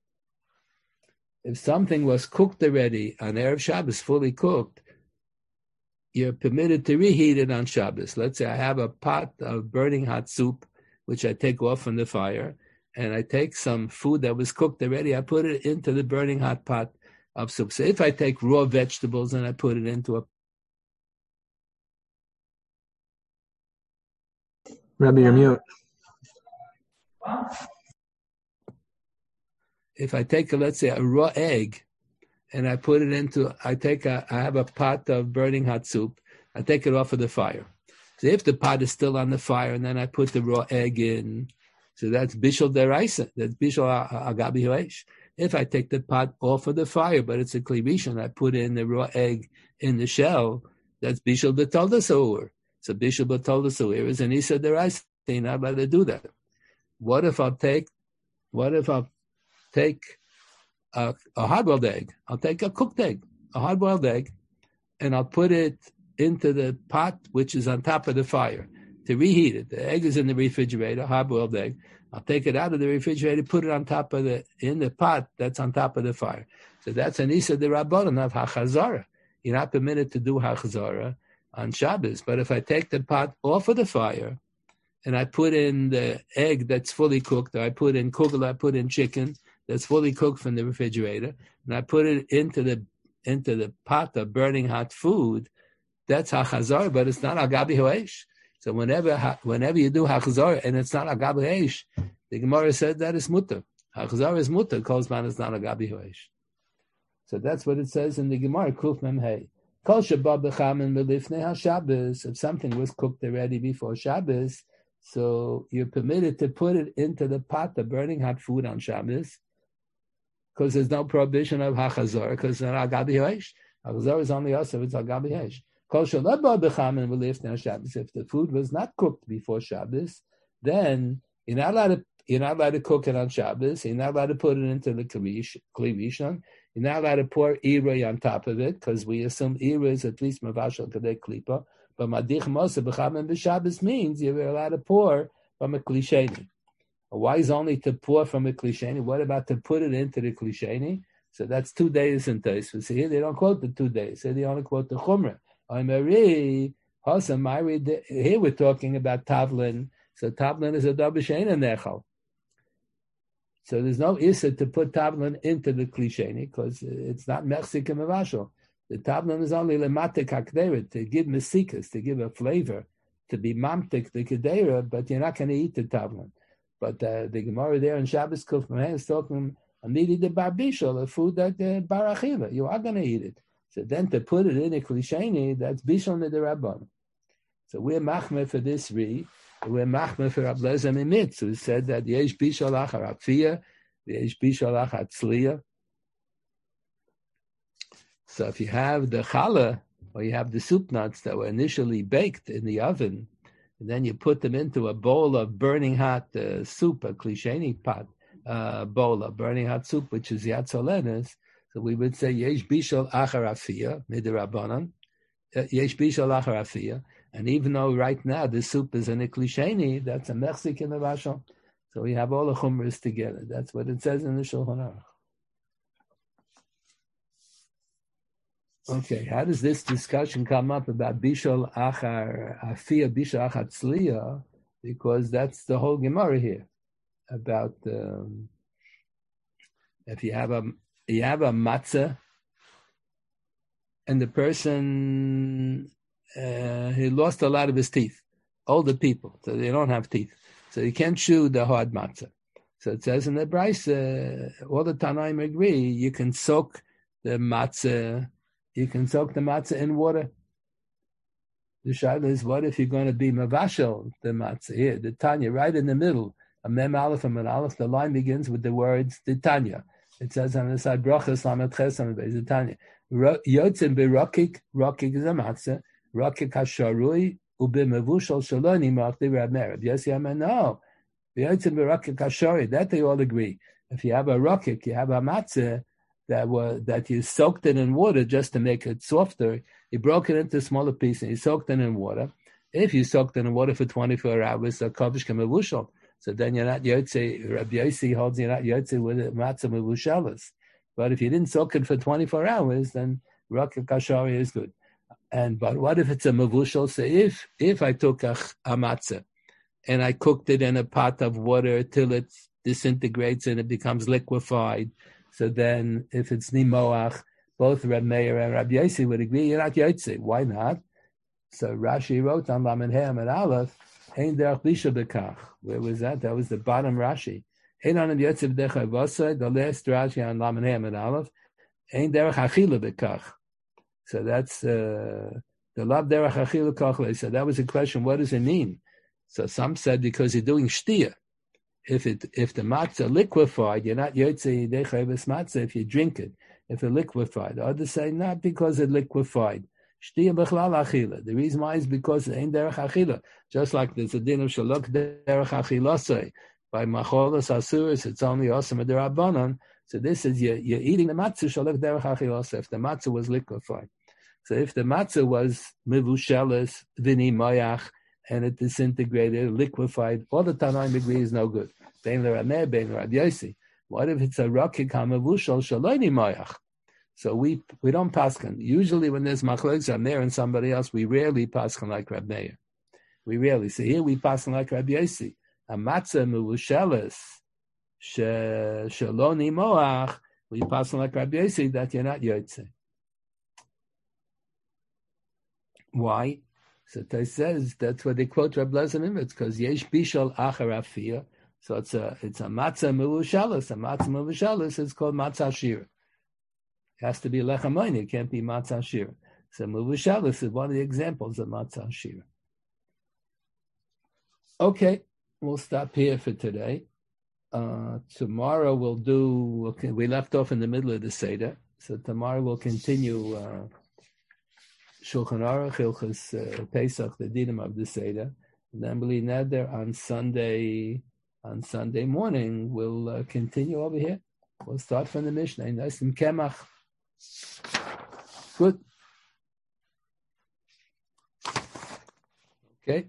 if something was cooked already on Erev Shabbos, fully cooked, you're permitted to reheat it on Shabbos. Let's say I have a pot of burning hot soup, which I take off from the fire, and I take some food that was cooked already, I put it into the burning hot pot of soup. So if I take raw vegetables and I put it into a Rabbi, you're mute. If I take, a, let's say, a raw egg, and I put it into, I take a, I have a pot of burning hot soup, I take it off of the fire. So if the pot is still on the fire, and then I put the raw egg in, So that's bishul deraisa. That's bishul agabi hoesh. If I take the pot off of the fire, but it's a kli rishon, I put in the raw egg in the shell, that's bishul b'tolda sour. So bishul b'tolda sour is an isa deraisa. You're not allowed to do that. What if I'll take, what if I'll take a, a hard-boiled egg? I'll take a cooked egg, a hard-boiled egg, and I'll put it into the pot which is on top of the fire to reheat it. The egg is in the refrigerator, hard-boiled egg. I'll take it out of the refrigerator, put it on top of the, in the pot that's on top of the fire. So that's an isa de rabbanan, not hachazara. You're not permitted to do hachazara on Shabbos. But if I take the pot off of the fire and I put in the egg that's fully cooked, or I put in kugel, I put in chicken that's fully cooked from the refrigerator, and I put it into the into the pot of burning hot food, that's hachazara, but it's not agabi hoesh. So whenever whenever you do hachazara and it's not agabi hoesh, the Gemara said that is mutter. Hachazara is mutter, calls man is not agabi hoesh. So that's what it says in the Gemara, Kuf Mem Hey. Kol sheba b'chamen b'lifnei haShabbos. If something was cooked already before Shabbos, so you're permitted to put it into the pot of burning hot food on Shabbos, because there's no prohibition of hachazara, because it's not agabi hoesh. Hachazara is only also if it's agabi hoesh. Kol sheba b'chamen b'lifnei haShabbos. If the food was not cooked before Shabbos, then you're not allowed to you're not allowed to cook it on Shabbos. You're not allowed to put it into the kli rishon. You're not allowed to pour irei on top of it, because we assume irei is at least mavashal kadei klipa. But madich mosa b'chamen b'Shabbos means you're allowed to pour from a kli sheni. Why is only to pour from a kli sheni? What about to put it into the kli sheni? So that's two days in Tosfos. So here they don't quote the two days. So they only quote the chumrah. Here we're talking about tavlin. So tavlin is a davar she'eino nechal. So there's no issa to put tavlin into the kli sheni, because it's not mechzik and mavashal. The tavlin is only lematik hakdera, to give mesikas, to give a flavor, to be mamtik the kedera, but you're not going to eat the tavlin. But uh, the Gemara there in Shabbos Kuf Mem is talking amidi de bar bishul, a food that uh, bar achila, you are going to eat it. So then to put it in a kli sheni, that's bishul midirabban. So we're machmer for this re. We're machmer for Rab Lezer Mimitz, who said that yesh bishul achar afiyah, yesh bishul achar tzliya. So if you have the challah, or you have the soup nuts that were initially baked in the oven, and then you put them into a bowl of burning hot uh, soup, a kli sheni pot, uh, bowl of burning hot soup, which is yatz olenes, so we would say yesh bishul achar afiyah, midrabanan, yesh bishul achar afiyah. And even though right now the soup is in a kli sheni, that's a mechzik in the vashal. So we have all the chumras together. That's what it says in the Shulchan Aruch. Okay, how does this discussion come up about bishul achar afiyah, bishul achar tzliya? Because that's the whole Gemara here about um, if you have a you have a matzah and the person uh, he lost a lot of his teeth, older people, so they don't have teeth, so you can't chew the hard matzah. So it says in the Brisa, uh, all the Tanaim agree you can soak the matzah. You can soak the matzah in water. The shaila is, what if you're going to be mavashel the matzah? Here, the Tanya, right in the middle, a mem aleph and an aleph, the line begins with the words the Tanya. It says on the side, brachas lamed ches on the base, the Tanya. Yotzim berokik, rokik is a matzah, rokik hasharui, ube mavushal shaloni machdi Rab Meir. Yes, yeah, man, no. Yotzim berokik hashari, that they all agree. If you have a rokik, you have a matzah, that was that you soaked it in water just to make it softer. You broke it into smaller pieces and you soaked it in water. If you soaked it in water for twenty-four hours, so kavish kamavushal. So then you're not yotze. Rabbi Yossi holds you're not yotze with matzah mavushalas. But if you didn't soak it for twenty-four hours, then rakik kashari is good. And but what if it's a mavushal? So if if I took a, a matzah and I cooked it in a pot of water till it disintegrates and it becomes liquefied. So then, if it's nimoach, both Reb Meir and Reb Yossi would agree, you're not yotze. Why not? So Rashi wrote on Lamed Hey and Aleph, Ein derech bishul bekach. Where was that? That was the bottom Rashi. Ein anim yotze b'derech avosai, the last Rashi on Lamed Hey and Aleph, Ein derech achila bekach. So that's uh, the lav derech achila kach. So that was the question, what does it mean? So some said because you're doing shtia. if it if the matzah liquefied, you're not yotzei yedei chayvus matzah if you drink it. If it liquefied, others say not because it liquefied. Shtiya b'chlal achila. The reason why is because it ain't derech achila. Just like there's a din of shalok derech achilosei. By macholos asuris, it's only osam derabanan. So this is you're, you're eating the matzah shalok derech achilosei. If the matzah was liquefied, so if the matzah was mivusheles vini moyach and it disintegrated, liquefied, all the Tanaim agree is no good. Bein l'rameh, bein l'rad yosi. What if it's a rakik hamavushal shaloni moyach? So we we don't paskin. Usually when there's machlokes Rameh and somebody else, we rarely paskin like Reb Meir. We rarely. So here we paskin like Reb Yosi. A matzah mevusheles shaloni moach. We paskin like Reb Yosi that you're not yotze. Why? So Tais says that's what they quote Reb Lezer. It's because yesh bishal achar afiyah. So it's a it's a matzah mevusheles. A matzah mevusheles is called matzah shira. It has to be lechamayne. It can't be matzah shira. So muvushalis is one of the examples of matzah shira. Okay, we'll stop here for today. Uh, tomorrow we'll do. Okay, we left off in the middle of the seder, so tomorrow we'll continue uh, Shulchan Aruch Hilchos uh, Pesach, the dinim of the seder, and then Bli Neder on Sunday. On Sunday morning, we'll uh, continue over here. We'll start from the Mishnah. Nice and Kemach. Good. Okay.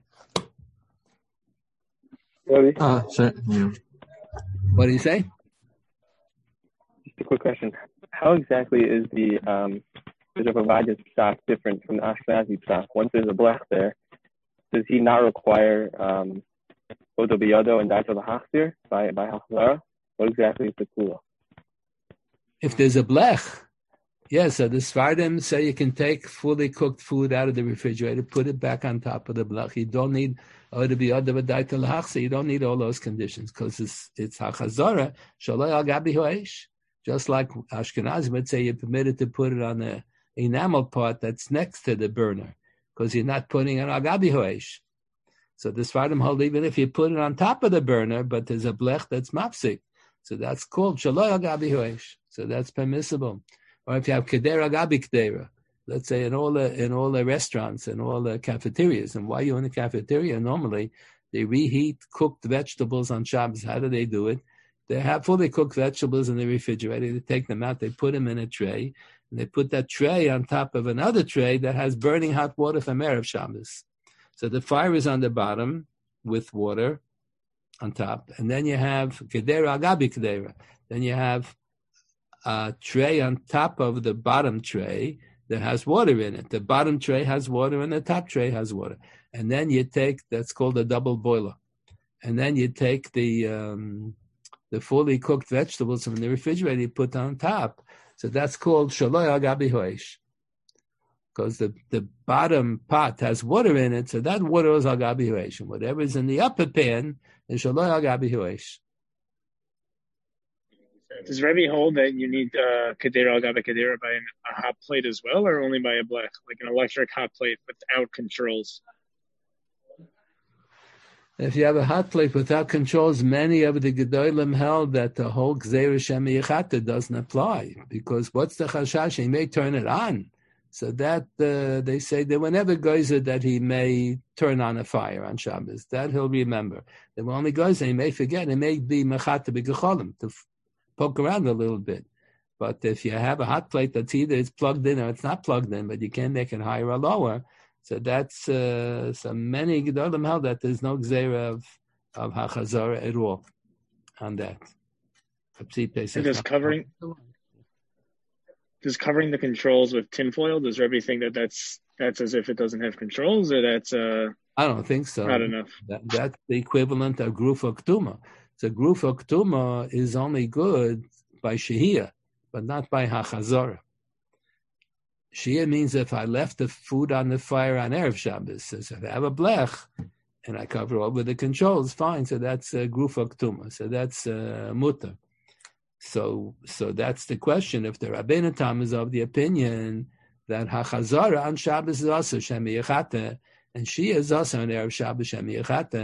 Uh, sir, yeah. What do you say? Just a quick question. How exactly is the um, is a provided stock different from the Ashkenazi stock? Once there's a blech there, does he not require um, Odo Biyado and Daito L'Hachzir by by Hachzara? What exactly is the kula? If there's a blech, yes, so the Sfardim say you can take fully cooked food out of the refrigerator, put it back on top of the blech. You don't need Odo Biyado and Daito L'Hachzir. You don't need all those conditions because it's it's Hachazara Shaloi Al Gabi Ho'esh. Just like Ashkenazi would say, you're permitted to put it on the enamel part that's next to the burner because you're not putting it on Gabi Ho'esh. So the Sfardim hold even if you put it on top of the burner, but there's a blech that's mapsik. So that's called Shaloi Gabi Ho'esh. So that's permissible. Or if you have Kedera Gabi Kedera, let's say in all the in all the restaurants and all the cafeterias, and why you in the cafeteria normally they reheat cooked vegetables on Shabbos. How do they do it? They have fully cooked vegetables in the refrigerator. They take them out, they put them in a tray, and they put that tray on top of another tray that has burning hot water from Erev Shabbos. So the fire is on the bottom with water on top. And then you have Kedera Agabi Kedera. Then you have a tray on top of the bottom tray that has water in it. The bottom tray has water and the top tray has water. And then you take, that's called a double boiler. And then you take the um, the fully cooked vegetables from the refrigerator you put on top. So that's called Shaloi Agabi Ho'esh. Because the, the bottom pot has water in it, so that water is Agabi Ho'esh. And whatever is in the upper pan is Shaloi Agabi Ho'esh. Does Rebbe hold that you need uh, Kedera Agabi Kedera by an, a hot plate as well, or only by a blech, like an electric hot plate without controls? If you have a hot plate without controls, many of the Gedolim held that the whole Gzeir Shem Yechata doesn't apply. Because what's the chashash? He may turn it on. So that, uh, they say there were never geyser that he may turn on a fire on Shabbos. That he'll remember. There were only geyser he may forget. It may be mechata b'gecholim, to f- poke around a little bit. But if you have a hot plate that's either it's plugged in or it's not plugged in, but you can't make it higher or lower, so that's, uh, so many Gedolim held that there's no gzeira of, of hachazara at all on that. And does covering, does covering the controls with tinfoil, does Rebbe think that that's, that's as if it doesn't have controls, or that's uh, I don't think so. Not enough. That, that's the equivalent of Grufa Ktuma. So Grufa Ktuma is only good by Shehiyah, but not by Hachazara. Shia means if I left the food on the fire on Erev Shabbos, so if I have a blech and I cover over the controls, fine. So that's uh, Grufa Ktuma. So that's uh, mutter. So so that's the question. If the Rabbeinu Tam is of the opinion that Hachazara on Shabbos is also Shem Yechata, and Shia is also on Erev Shabbos Shem Yechata,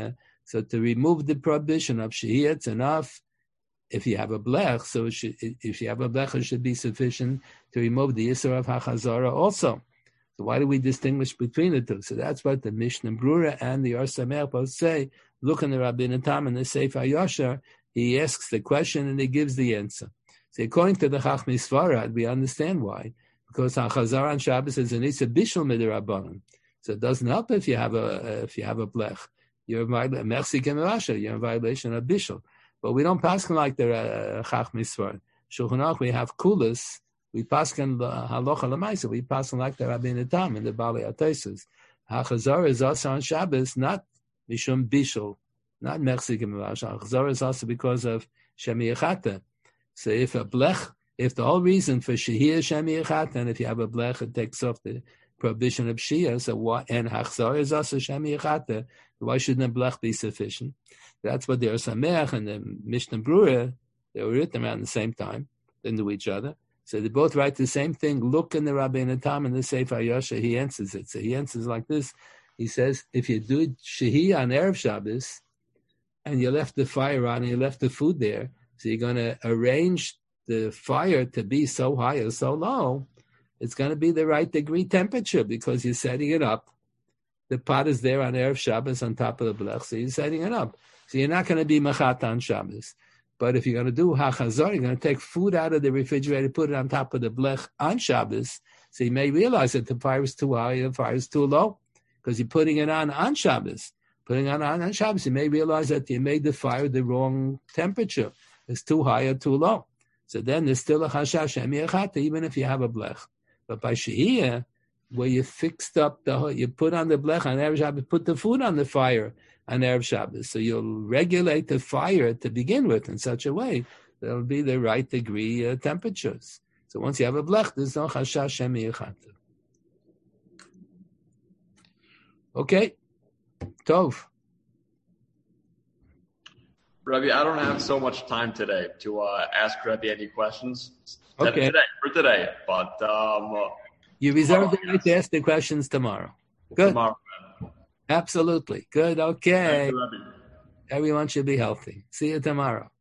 So to remove the prohibition of shehiyah, it's enough if you have a blech. So it should, if you have a blech, it should be sufficient to remove the Yisur of HaChazara also. So why do we distinguish between the two? So that's what the Mishnah Brura and the Or Sameach both say. Look in the Rabbeinu Tam and the Sefer Yashar, he asks the question and he gives the answer. So according to the Chachmei Sfarad, we understand why. Because HaChazara on Shabbos is an Isa Bishul Midirabbanan. So it doesn't help if you have a if you have a blech. You're in violation. You're in violation of Bishul. But we don't paskin like the uh, Chachmei Sfarad. Shulchan Aruch, we have kulas. We paskin the halacha lemaisa. We paskin like the Rabbeinu Tam and the Bali Ateisus. HaChazara is also on Shabbos, not mishum bishul, not mechzik emivashal. HaChazara is also because of shemi yechata. So if a blech, if the whole reason for shehiyah shemi yechata, and if you have a blech, it takes off the prohibition of shehiyah. So what? And HaChazara is also shemi yechata. Why shouldn't a blech be sufficient? That's what the Or Sameach and the Mishnah Brura, they were written around the same time, they knew each other. So they both write the same thing. Look in the Rabbeinu Tam and the Sefer Yosha, he answers it. So he answers like this. He says, if you do Shehiyah on Erev Shabbos, and you left the fire on and you left the food there, so you're going to arrange the fire to be so high or so low, it's going to be the right degree temperature because you're setting it up. The pot is there on Erev Shabbos on top of the blech, so you're setting it up. So you're not going to be machat on Shabbos. But if you're going to do HaChazar, you're going to take food out of the refrigerator, put it on top of the blech on Shabbos. So you may realize that the fire is too high, the fire is too low, because you're putting it on on Shabbos. Putting it on on Shabbos, you may realize that you made the fire the wrong temperature. It's too high or too low. So then there's still a chashash shemi yechata, even if you have a blech. But by shehiyah, where you fixed up the, you put on the blech on Erev Shabbos, put the food on the fire on Erev Shabbos. So you'll regulate the fire to begin with in such a way that it'll be the right degree uh, temperatures. So once you have a blech, there's no chashash shemi yechata. Okay, Tov. Rabbi, I don't have so much time today to uh, ask Rabbi any questions okay. today, for today, but um, you reserve the right to ask the questions tomorrow. Good. Tomorrow. Absolutely. Good. Okay. You, everyone should be healthy. See you tomorrow.